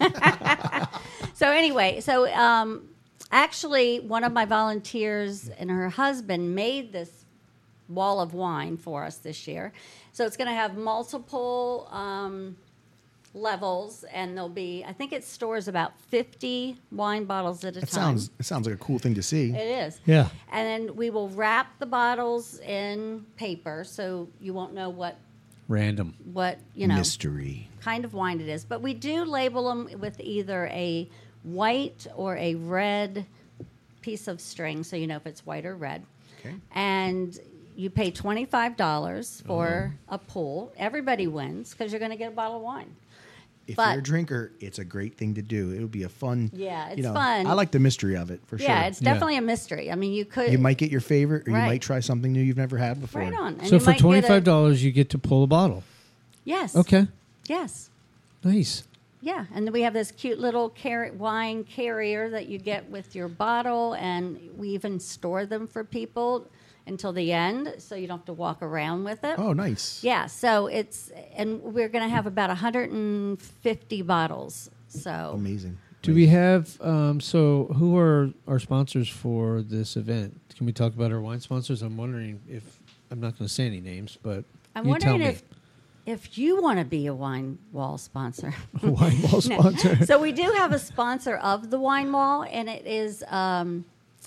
walk. So anyway, so um, actually, one of my volunteers and her husband made this wall of wine for us this year. So it's going to have multiple um, levels, and there'll be, I think it stores about fifty wine bottles at a That time. sounds. It sounds like a cool thing to see. It is. Yeah. And then we will wrap the bottles in paper so you won't know what, Random. what you know, Mystery. kind of wine it is. But we do label them with either a white or a red piece of string so you know if it's white or red. Okay. And you pay twenty-five dollars for a pull. Everybody wins because you're going to get a bottle of wine. if But- you're a drinker, it's a great thing to do. It would be a fun. Yeah, it's you know, fun. I like the mystery of it for sure. Yeah, it's Yeah. definitely a mystery. I mean, you could You might get your favorite, or Right. you might try something new you've never had before. right on. And So you for might get a- twenty-five dollars, you get to pull a bottle. Yes. Okay. Yes. Nice. Yeah, and then we have this cute little car- wine carrier that you get with your bottle, and we even store them for people until the end, so you don't have to walk around with it. Oh, nice. Yeah, so it's, and we're going to have about one hundred fifty bottles. So Amazing. Do we have, um, so who are our sponsors for this event? Can we talk about our wine sponsors? I'm wondering if, I'm not going to say any names, but I'm you tell wondering me. if if you want to be a wine wall sponsor. A wine wall No. sponsor. So we do have a sponsor of the wine wall, and it is um,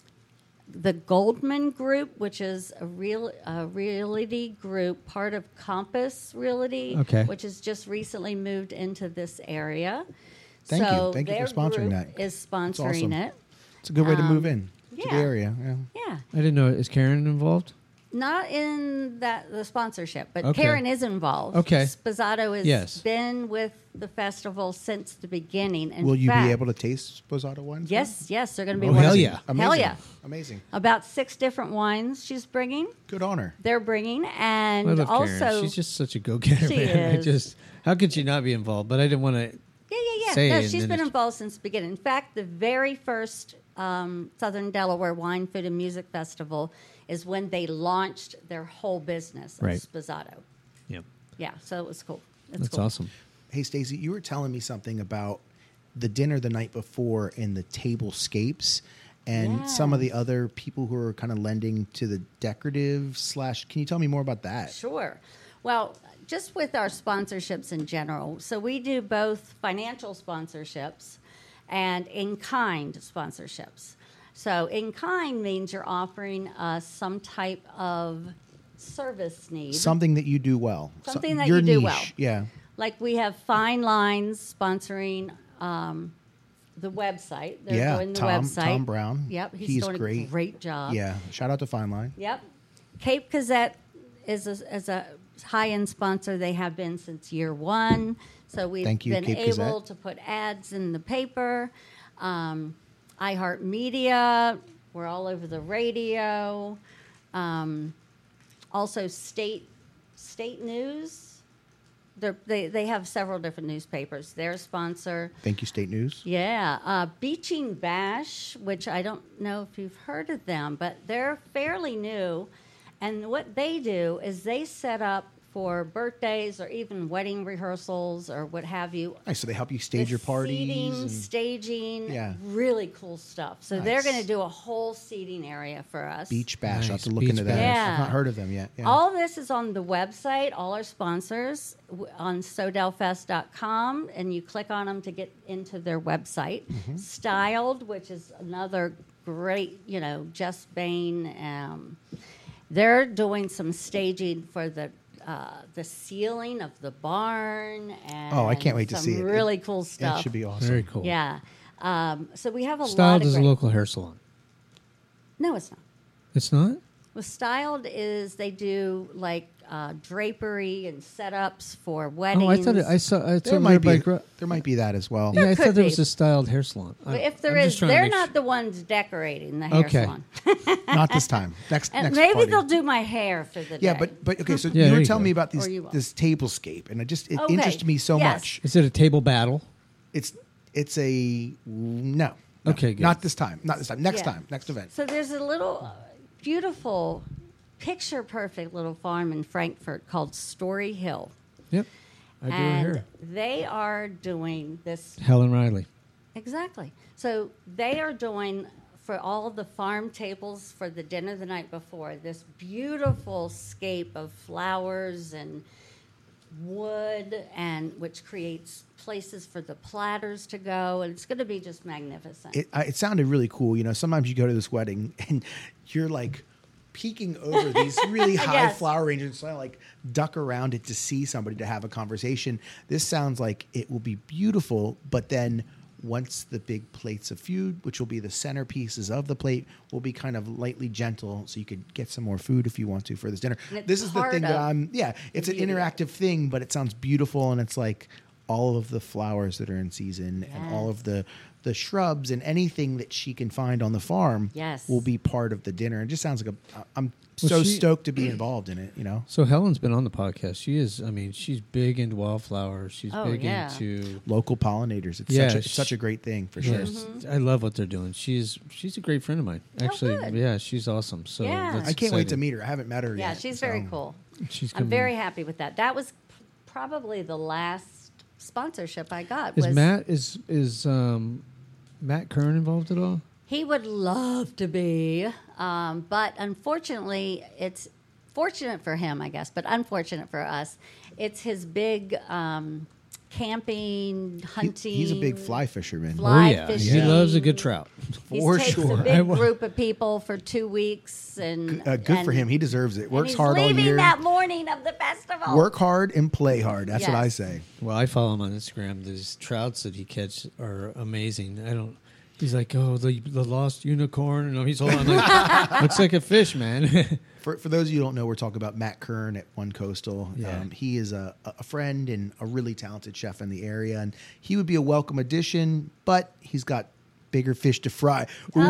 the Goldman Group, which is a real a realty group, part of Compass Realty, Okay. which has just recently moved into this area. Thank you. so Thank you for their sponsoring group that. Is That's sponsoring awesome. it. It's a good way to Um, move in to the yeah. area. Yeah. Yeah. I didn't know. Is Karen involved? Not in that the sponsorship, but Okay. Karen is involved. Okay. Sposato has Yes. been with the festival since the beginning. In Will you fact, be able to taste Sposato wines? Yes, yes, they're going to be. Oh, working- hell yeah. Amazing. Hell yeah! Amazing. About six different wines she's bringing. Good honor. They're bringing, and I love also Karen. She's just such a go-getter, She man. I is. just, how could she not be involved? But I didn't want to. yeah, yeah, yeah. say No, it and she's then been it's- involved since the beginning. In fact, the very first um, Southern Delaware Wine, Food, and Music Festival is when they launched their whole business of Right. Sposato. Yeah, Yeah, so it was cool. It's that's cool. awesome. Hey, Stacey, you were telling me something about the dinner the night before and the tablescapes and some of the Yes. other people who are kind of lending to the decorative slash. Can you tell me more about that? Sure. Well, just with our sponsorships in general, so we do both financial sponsorships and in-kind sponsorships. So in-kind means you're offering us some type of service need. Something that you do well. Something Some- that your you do niche. well. Yeah. Like we have Fine Lines sponsoring um, the website. They're Yeah, doing the Tom- website. Tom Brown. Yep, he's, He's doing great. a great job. Yeah. Shout out to Fine Line. Yep. Cape Gazette is a, is a high-end sponsor. They have been since year one. So we've Thank you, been Cape able Gazette. to put ads in the paper. Um, iHeartMedia, we're all over the radio. Um, also, state state news. They're, they they have several different newspapers. Their sponsor. Thank you, State News. Yeah, uh, Beaching Bash, which I don't know if you've heard of them, but they're fairly new. And what they do is they set up for birthdays or even wedding rehearsals or what have you. Nice. So they help you stage the your parties. Seating, and- staging, Yeah. really cool stuff. So they're Nice. going to do a whole seating area for us. Beach Bash. I'll have Nice. to look Beach into that. Bash. Yeah. I've not heard of them yet. Yeah. All this is on the website, all our sponsors w- on sodell fest dot com, and you click on them to get into their website. Mm-hmm. Styled, which is another great, you know, Jess Bain. Um, they're doing some staging for the uh, the ceiling of the barn. And Oh, I can't wait to some see it. Really cool stuff. It should be awesome. Very cool. Yeah. Um, so we have a lot Styled of is a great- local hair salon. No, it's not. It's not? Well, Styled is they do like uh, drapery and setups for weddings. Oh, I thought it, I saw. I There saw might, be, Bike Ro- there might be that as well. Yeah, I could thought there be. was a styled hair salon. I- But if there I'm is, just trying to they're make not sure- the ones decorating the hair Okay. salon. Not this time. Next, And next maybe party. they'll do my hair for the Yeah, day. but but okay. So Yeah, you there were you telling go. me about Or these you will. this tablescape, and it just it Okay. interested me so Yes. much. Is it a table battle? It's it's a no. no. Okay, good. Not this time. Not this time. Next Yeah. time. Next event. So there's a little uh, beautiful, picture perfect little farm in Frankfurt called Story Hill. Yep. I do it and here. they are doing this Helen Riley. exactly. So they are doing for all of the farm tables for the dinner the night before this beautiful scape of flowers and wood, and which creates places for the platters to go, and it's going to be just magnificent. It I, it sounded really cool. You know, sometimes you go to this wedding and you're like peeking over these really high Yes. flower ranges, so I like duck around it to see somebody to have a conversation. This sounds like it will be beautiful, but then once the big plates of food, which will be the centerpieces of the plate, will be kind of lightly gentle, so you could get some more food if you want to for this dinner. And it's This is the part thing that of I'm. Yeah, it's an beauty of it. interactive thing, but it sounds beautiful, and it's like all of the flowers that are in season and all Yes. of the the shrubs and anything that she can find on the farm Yes. will be part of the dinner. It just sounds like a. I'm Well, so she- stoked to be involved in it. You know, So Helen's been on the podcast. She is. I mean, she's big into wildflowers. She's Oh, big yeah. into. local pollinators. It's Yeah, such a, sh- such a great thing for sure. Yes, I love what they're doing. She's she's a great friend of mine. Actually, good. yeah, she's awesome. So Yeah. that's I can't wait to exciting. meet her. I haven't met her Yeah, yet. she's so- very cool. She's I'm coming- very happy with that. That was p- probably the last sponsorship I got. Is was Matt is is um, Matt Kern involved at all? He would love to be, um, but unfortunately, it's fortunate for him, I guess, but unfortunate for us. It's his big um, camping, He- hunting. he's a big fly fisherman. Fly oh yeah, fishing. he loves a good trout. He For takes sure. a I big wa- group of people for two weeks, and Uh, good for and- him. He deserves it. and Works he's hard all leaving year. that morning of the festival. Work hard and play hard. That's what I Yes. say. Well, I follow him on Instagram. These trouts that he catches are amazing. I don't. He's like, oh, the the lost unicorn, and he's holding like looks like a fish, man. For, for those of you who don't know, we're talking about Matt Kern at One Coastal. Yeah. Um, he is a, a friend and a really talented chef in the area, and he would be a welcome addition, but he's got bigger fish to fry. Ooh.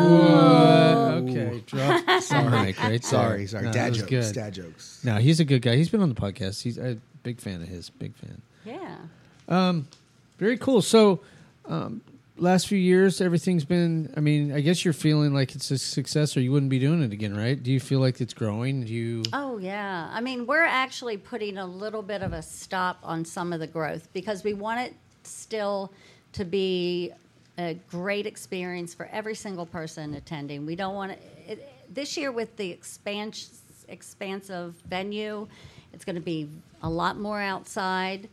Uh, okay, drop sorry, mic right there. Sorry, sorry. No, that dad was jokes. good. Dad jokes. No, he's a good guy. He's been on the podcast. He's a big fan of his. Big fan. Yeah. Um, very cool. So, um, last few years, everything's been. I mean, I guess you're feeling like it's a success, or you wouldn't be doing it again, right? Do you feel like it's growing? Do you? Oh, yeah. I mean, we're actually putting a little bit of a stop on some of the growth because we want it still to be a great experience for every single person attending. We don't want it, it this year with the expansion, expansive venue, it's going to be a lot more outside.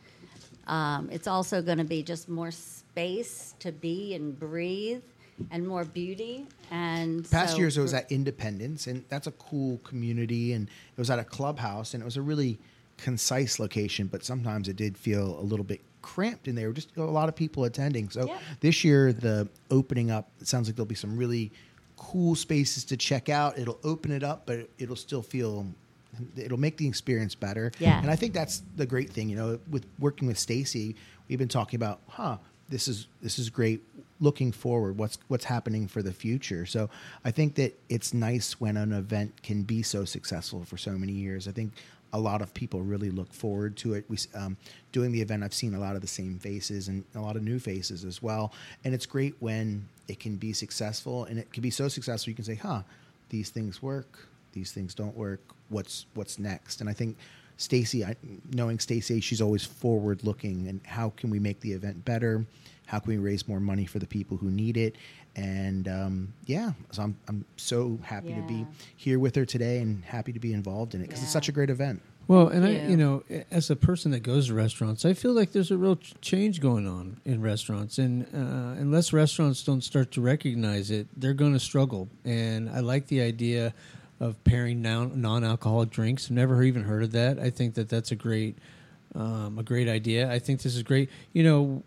Um, it's also going to be just more space to be and breathe and more beauty. And Past so years, it was we're- at Independence, and that's a cool community, and it was at a clubhouse, and it was a really concise location, but sometimes it did feel a little bit cramped, and there were just a lot of people attending. So Yep. this year, the opening up, it sounds like there'll be some really cool spaces to check out. It'll open it up, but it'll still feel, it'll make the experience better. Yeah. And I think that's the great thing, you know, with working with Stacy, we've been talking about, huh, this is this is great. Looking forward, what's what's happening for the future. So I think that it's nice when an event can be so successful for so many years. I think a lot of people really look forward to it. We um, doing the event, I've seen a lot of the same faces and a lot of new faces as well. And it's great when it can be successful, and it can be so successful you can say, huh, these things work, these things don't work. What's what's next? And I think Stacy, I, knowing Stacy, she's always forward looking, and how can we make the event better? How can we raise more money for the people who need it? And um, yeah, so I'm I'm so happy to be Yeah. here with her today, and happy to be involved in it because it's Yeah. such a great event. Well, and I, you. you know, as a person that goes to restaurants, I feel like there's a real ch- change going on in restaurants, and uh, unless restaurants don't start to recognize it, they're going to struggle. And I like the idea of pairing non- non-alcoholic drinks. I've never even heard of that. I think that that's a great, um, a great idea. I think this is great. You know,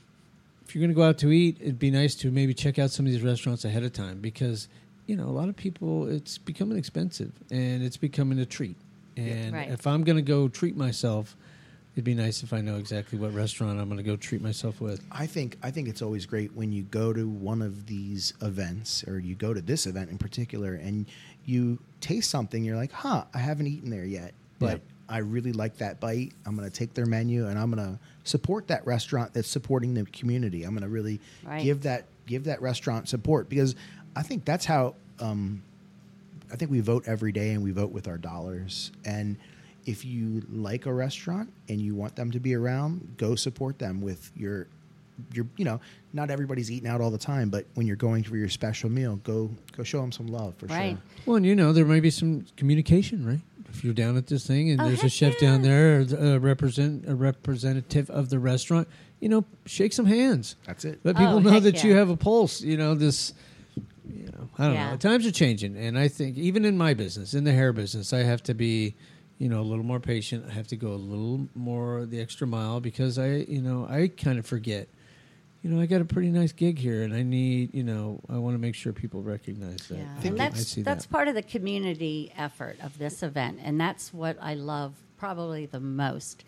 if you're going to go out to eat, it'd be nice to maybe check out some of these restaurants ahead of time because, you know, a lot of people, it's becoming expensive and it's becoming a treat. And Right. if I'm going to go treat myself, it'd be nice if I know exactly what restaurant I'm going to go treat myself with. I think I think it's always great when you go to one of these events, or you go to this event in particular, and you taste something. You're like, huh, I haven't eaten there yet, but Yep. I really like that bite. I'm going to take their menu, and I'm going to support that restaurant that's supporting the community. I'm going to really Right. give that give that restaurant support, because I think that's how um, I think we vote every day, and we vote with our dollars. And if you like a restaurant and you want them to be around, go support them with your your you know, not everybody's eating out all the time, but when you're going for your special meal, go go show them some love for Right. sure. Well, and you know, there may be some communication, right? If you're down at this thing and Oh, there's a heck chef yeah. down there, or a, represent, a representative of the restaurant, you know, shake some hands. That's it. Let people Oh, know heck that you yeah. have a pulse. You know, this, you know, I don't Yeah. know. Times are changing. And I think even in my business, in the hair business, I have to be, you know, a little more patient. I have to go a little more the extra mile because I, you know, I kind of forget, you know, I got a pretty nice gig here and I need, you know, I want to make sure people recognize that. Yeah, I and I that's see that's that. part of the community effort of this event, and that's what I love probably the most.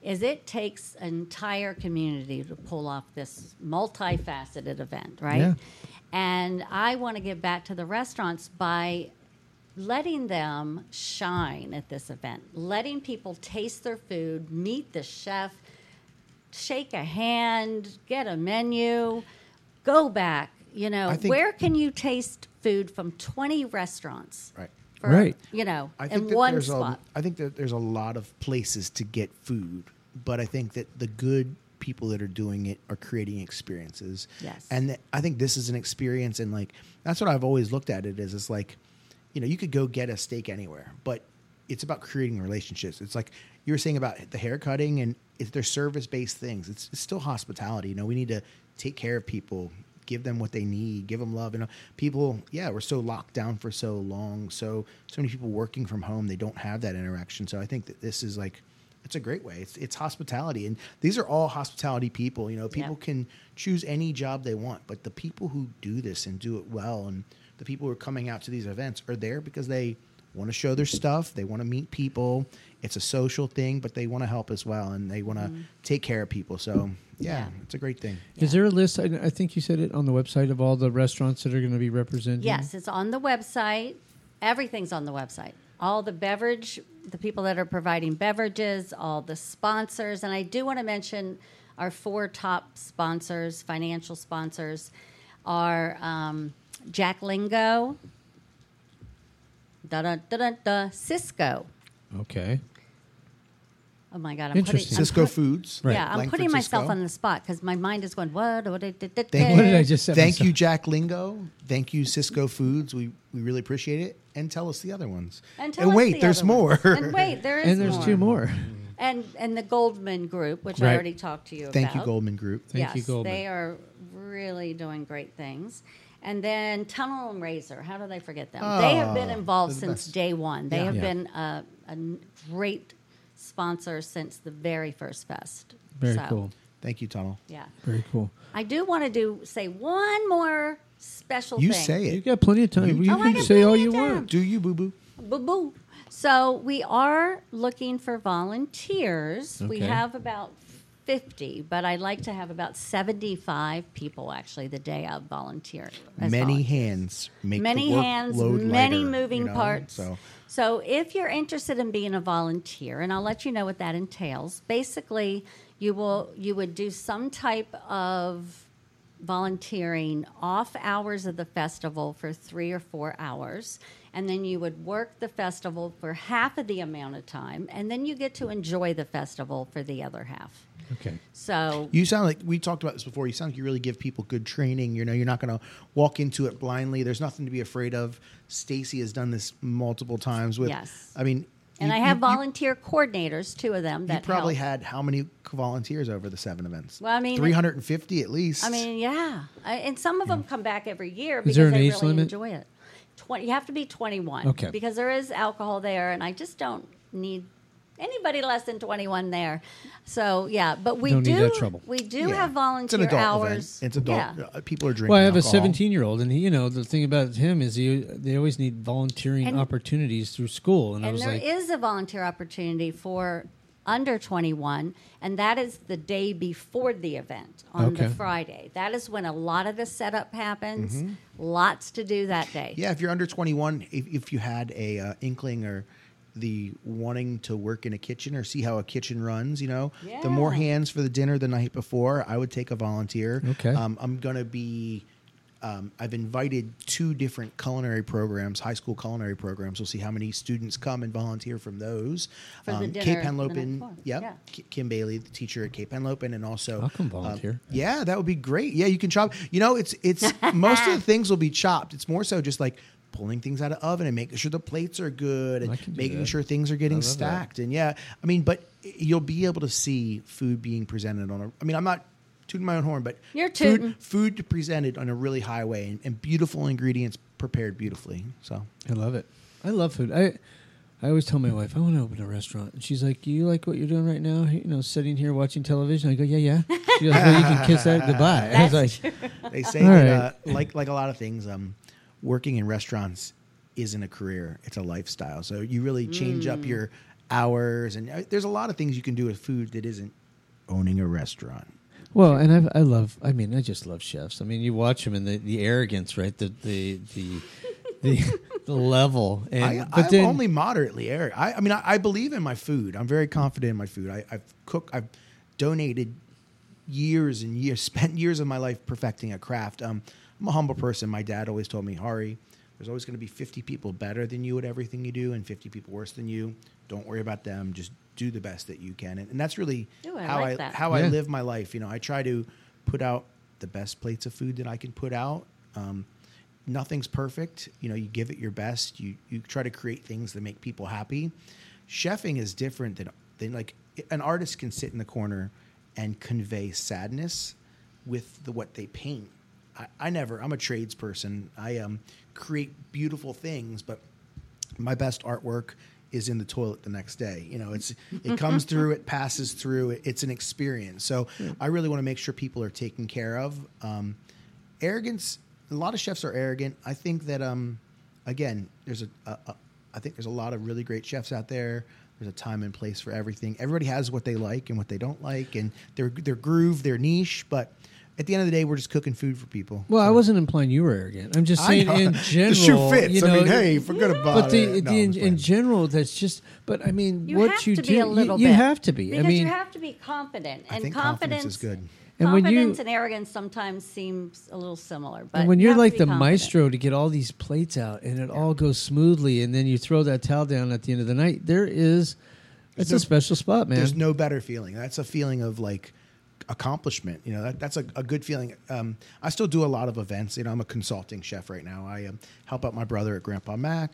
is it takes an entire community to pull off this multifaceted event, right? Yeah. And I want to give back to the restaurants by letting them shine at this event, letting people taste their food, meet the chef, shake a hand, get a menu, go back. You know, I think- where can you taste food from twenty restaurants? Right. For, Right. You know, I think in that one there's spot. A, I think that there's a lot of places to get food, but I think that the good people that are doing it are creating experiences. Yes. And th- I think this is an experience, and like that's what I've always looked at it as. It's like, you know, you could go get a steak anywhere, but it's about creating relationships. It's like you were saying about the hair cutting, and it's they're service based things. It's, it's still hospitality. You know, we need to take care of people, give them what they need, give them love. You know, people, yeah, we're so locked down for so long. So, so many people working from home, they don't have that interaction. So I think that this is like, it's a great way. It's, it's hospitality. And these are all hospitality people. You know, people Yeah. can choose any job they want, but the people who do this and do it well, and the people who are coming out to these events are there because they want to show their stuff. They want to meet people. It's a social thing, but they want to help as well. And they want to take care of people. So yeah, Yeah. it's a great thing. Is there a list? I, I think you said it on the website of all the restaurants that are going to be represented. Yes, it's on the website. Everything's on the website. All the beverage, the people that are providing beverages, all the sponsors. And I do want to mention our four top sponsors, financial sponsors, are um, Jack Lingo, da da da da da, Cisco. Okay. Oh my God, I'm putting Interesting. I'm Cisco put- Foods. Right. Yeah, I'm Langford putting myself Cisco. on the spot because my mind is going, what? What did, did, did, Thank What did I just say? Thank myself? you, Jack Lingo. Thank you, Cisco Foods. We we really appreciate it. And tell us the other ones. And, tell us wait, the there's other more. ones. And wait, there is And there's more. two more. And and the Goldman Group, which I Right. already talked to you about. Thank you, Goldman Group. Thank yes, you, Goldman. they are really doing great things. And then Tunnel and Razor, how did I forget them? they have been Oh, involved they're the since best. day one. They Yeah. have Yeah. been a, a n- great sponsor since the very first fest. Very So, cool. Thank you, Tunnel. Yeah. Very cool. I do want to do say one more special You thing. say You it. got plenty of time. You Oh, I can got say all plenty you of time. want. Do you, boo boo? Boo boo. So we are looking for volunteers. We Okay. have about fifty, but I'd like to have about seventy-five people actually the day of volunteering. as Many volunteers. hands make Many the hands, workload many lighter, moving you know? parts. So So if you're interested in being a volunteer, and I'll let you know what that entails. Basically, you will you would do some type of volunteering off hours of the festival for three or four hours, and then you would work the festival for half of the amount of time, and then you get to enjoy the festival for the other half. Okay. So you sound like we talked about this before. You sound like you really give people good training. You know, you're not going to walk into it blindly. There's nothing to be afraid of. Stacy has done this multiple times with. Yes. I mean, and you- I have you- you- volunteer coordinators, two of them You that probably help. had how many volunteers over the seven events? Well, I mean, three hundred fifty at least. I mean, yeah, I, and some of them come back every year Is because there an they age really limit? enjoy it. Twenty, you have to be twenty-one. Okay. Because there is alcohol there, and I just don't need anybody less than twenty-one there. So yeah, but we Don't do need that trouble. we do Yeah. have it's an volunteer adult hours. event. It's adult. Yeah. uh, People are drinking. Well, I have a alcohol. seventeen-year-old, and he, you know the thing about him is he they always need volunteering And- opportunities through school, and, I And was there like, is a volunteer opportunity for under twenty-one, and that is the day before the event on Okay. the Friday. That is when a lot of the setup happens. Lots to do that day. Mm-hmm. Yeah, if you're under twenty-one, if, if you had a uh, inkling or the wanting to work in a kitchen or see how a kitchen runs, you know, the more Yeah. hands for the dinner the night before, I would take a volunteer. Okay. Um, I'm going to be, um, I've invited two different culinary programs, high school culinary programs. We'll see how many students come and volunteer from those. For the um, dinner Kay the night Penlopin, before. yep, Yeah. K- Kim Bailey, the teacher at Kay Penlopin, and also I'll come um, volunteer. yeah, that would be great. Yeah, you can chop. You know, it's it's most of the things will be chopped. It's more so just like pulling things out of the oven and making sure the plates are good I and can do making that. sure things are I getting love that. stacked. And yeah, I mean, but you'll be able to see food being presented on a. I mean, I'm not tooting my own horn, but You're tooting. food food presented on a really high way and, and beautiful ingredients prepared beautifully. So I love it. I love food. I I always tell my wife I want to open a restaurant, and she's like, "You like what you're doing right now? You know, sitting here watching television." I go, "Yeah, yeah." She goes, "Well, you can kiss that goodbye." I was That's like, they say All that uh, like like a lot of things, um, working in restaurants isn't a career; it's a lifestyle. So you really change Mm. up your hours, and uh, there's a lot of things you can do with food that isn't owning a restaurant. Well, and I, I love. I mean, I just love chefs. I mean, you watch them and the, the arrogance, right? The the the the, the level. And I, but I'm then, only moderately arrogant. I, I mean, I, I believe in my food. I'm very confident in my food. I, I've cooked. I've donated years and years, spent years of my life perfecting a craft. Um, I'm a humble person. My dad always told me, Hari, there's always going to be fifty people better than you at everything you do and fifty people worse than you. Don't worry about them. Just do the best that you can. And, and that's really Ooh, I how like I that. how Yeah. I live my life. You know, I try to put out the best plates of food that I can put out. Um, nothing's perfect. You know, you give it your best. You you try to create things that make people happy. Chefing is different than than like an artist can sit in the corner and convey sadness with the what they paint. I, I never. I'm a tradesperson. I um create beautiful things, but my best artwork is in the toilet the next day. You know, it's it comes through, it passes through, it, it's an experience. So I really want to make sure people are taken care of. Um, arrogance, a lot of chefs are arrogant. I think that um, again, there's a, a, a I think there's a lot of really great chefs out there. There's a time and place for everything. Everybody has what they like and what they don't like, and their their groove, their niche. But at the end of the day, we're just cooking food for people. well, I So- wasn't implying you were arrogant. I'm just I saying know. in The general. shoe fits. You know, I mean, hey, forget about but the, it. the No, I'm in, just in playing. general, that's just. But I mean, You what have you to do, be a little you, bit. you have to be. Because I mean, you have to be confident. I And think confidence, confidence is good. And when you- confidence and arrogance sometimes seems a little similar. But and when you you're have to like be the confident. maestro to get all these plates out and it all goes smoothly, and then you throw that towel down at the end of the night, there is. It's no- a special spot, man. There's no better feeling. That's a feeling of like accomplishment. You know, that, that's a, a good feeling. Um, I still do a lot of events. You know, I'm a consulting chef right now. I um, help out my brother at Grandpa Mac.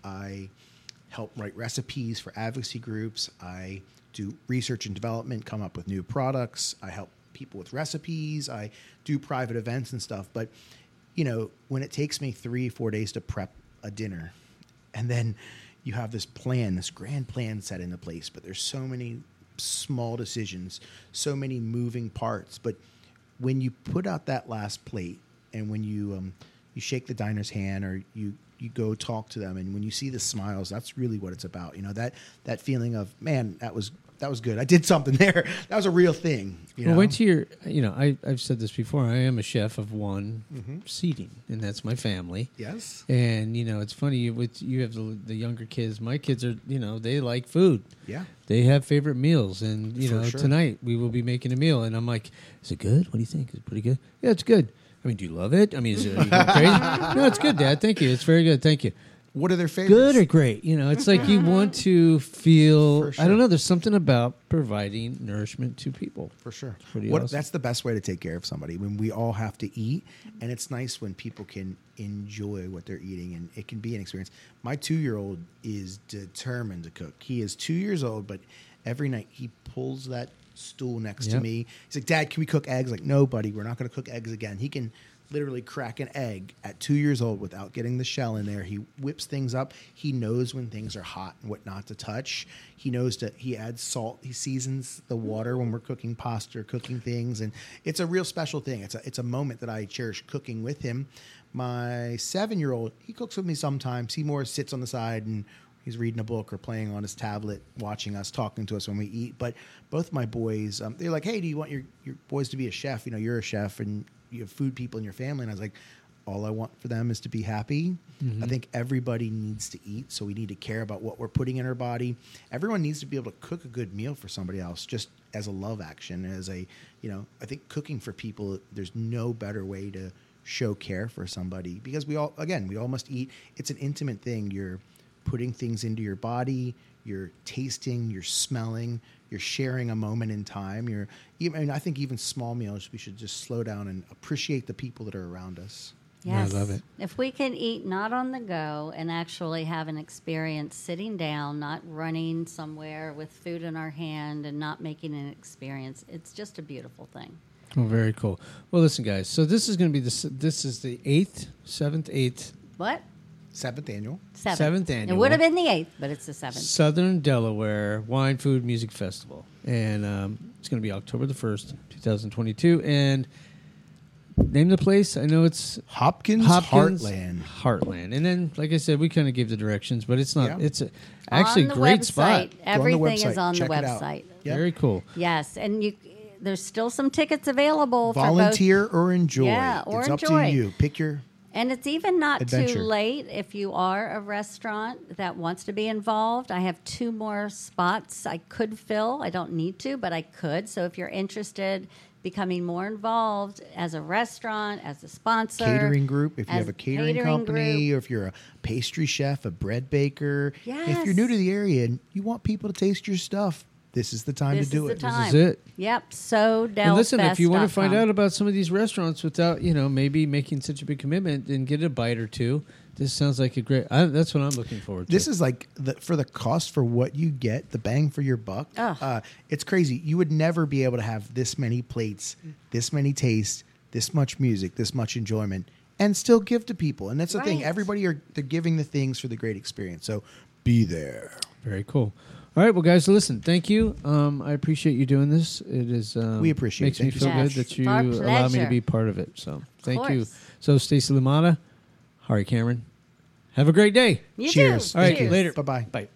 I help write recipes for advocacy groups. I do research and development, come up with new products. I help people with recipes. I do private events and stuff. But, you know, when it takes me three, four days to prep a dinner, and then you have this plan, this grand plan set into place, but there's so many small decisions, so many moving parts. But when you put out that last plate, and when you um, you shake the diner's hand, or you you go talk to them, and when you see the smiles, that's really what it's about. You know, that that feeling of, man, that was that was good. I did something there. That was a real thing. You well, know? wait till you're. You know, I, I've said this before. I am a chef of one Mm-hmm. seating, and that's my family. Yes. And you know, it's funny you- with you have the, the younger kids. My kids are, you know, they like food. Yeah. They have favorite meals, and you For know, sure. tonight we will be making a meal, and I'm like, "Is it good? What do you think? Is it pretty good? Yeah, it's good. I mean, do you love it? I mean, is it are you going crazy? No, it's good, Dad. Thank you. It's very good. Thank you. What are their favorites? Good or great? You know, it's like you want to feel. For sure. I don't know. There's something about providing nourishment to people. For sure. Pretty What, awesome. That's the best way to take care of somebody. When we all have to eat, and it's nice when people can enjoy what they're eating, and it can be an experience. My two-year-old is determined to cook. He is two years old, but every night he pulls that stool next to Yep. me. He's like, "Dad, can we cook eggs?" Like, no, buddy, we're not going to cook eggs again. He can literally crack an egg at two years old without getting the shell in there. He whips things up. He knows when things are hot and what not to touch. He knows that he adds salt. He seasons the water when we're cooking pasta or cooking things. And it's a real special thing. It's a, it's a moment that I cherish cooking with him. My seven-year-old, he cooks with me sometimes. He more sits on the side and he's reading a book or playing on his tablet, watching us, talking to us when we eat. But both my boys, um, they're like, "Hey, do you want your, your boys to be a chef? You know, you're a chef and you have food people in your family." And I was like, all I want for them is to be happy. Mm-hmm. I think everybody needs to eat, so we need to care about what we're putting in our body. Everyone needs to be able to cook a good meal for somebody else, just as a love action, as a, you know, I think cooking for people, there's no better way to show care for somebody, because we all, again, we all must eat. It's an intimate thing. You're putting things into your body, you're tasting, you're smelling, you're sharing a moment in time. You're, even, I mean, I think even small meals, we should just slow down and appreciate the people that are around us. Yes. I love it. If we can eat not on the go and actually have an experience sitting down, not running somewhere with food in our hand and not making an experience, it's just a beautiful thing. Oh, very cool. Well, listen, guys. So this is going to be the s- this is the eighth, seventh, eighth What? Seventh annual. Seventh. Seventh It annual. would have been the eighth, but it's the seventh. Southern Delaware Wine Food Music Festival, and um, it's going to be October the first, two thousand twenty-two. And name the place. I know it's Hopkins, Hopkins Heartland. Heartland. And then, like I said, we kind of gave the directions, but it's not. Yeah. It's a, actually a On the great website. spot. Everything website. is on Check the it out. website. Yep. Very cool. Yes, and you there's still some tickets available Volunteer for both. or enjoy. Yeah, or it's enjoy. up to you. Pick your. And it's even not Adventure. too late if you are a restaurant that wants to be involved. I have two more spots I could fill. I don't need to, but I could. So if you're interested becoming more involved as a restaurant, as a sponsor, Catering group, if you as have a catering, catering company, group. or if you're a pastry chef, a bread baker, if Yes. you're new to the area and you want people to taste your stuff, this is the time this to do is it. the time. is it. Yep. So And listen, if you want to find com. out about some of these restaurants without, you know, maybe making such a big commitment and get a bite or two, this sounds like a great. I, that's what I'm looking forward to. This is like the, for the cost for what you get, the bang for your buck. Ugh. Uh, it's crazy. You would never be able to have this many plates, this many tastes, this much music, this much enjoyment, and still give to people. And that's the thing. Right. Everybody are they're giving the things for the great experience. So be there. very cool. All right, well, guys, listen. Thank you. Um, I appreciate you doing this. It is. Um, We appreciate makes it. me Thank feel you. good Yes, that you our allow me to pleasure. be part of it. So thank you. course. So Stacey Lamata, Hari Cameron, have a great day. You Cheers. do. All right, Cheers. later. Bye-bye. Bye.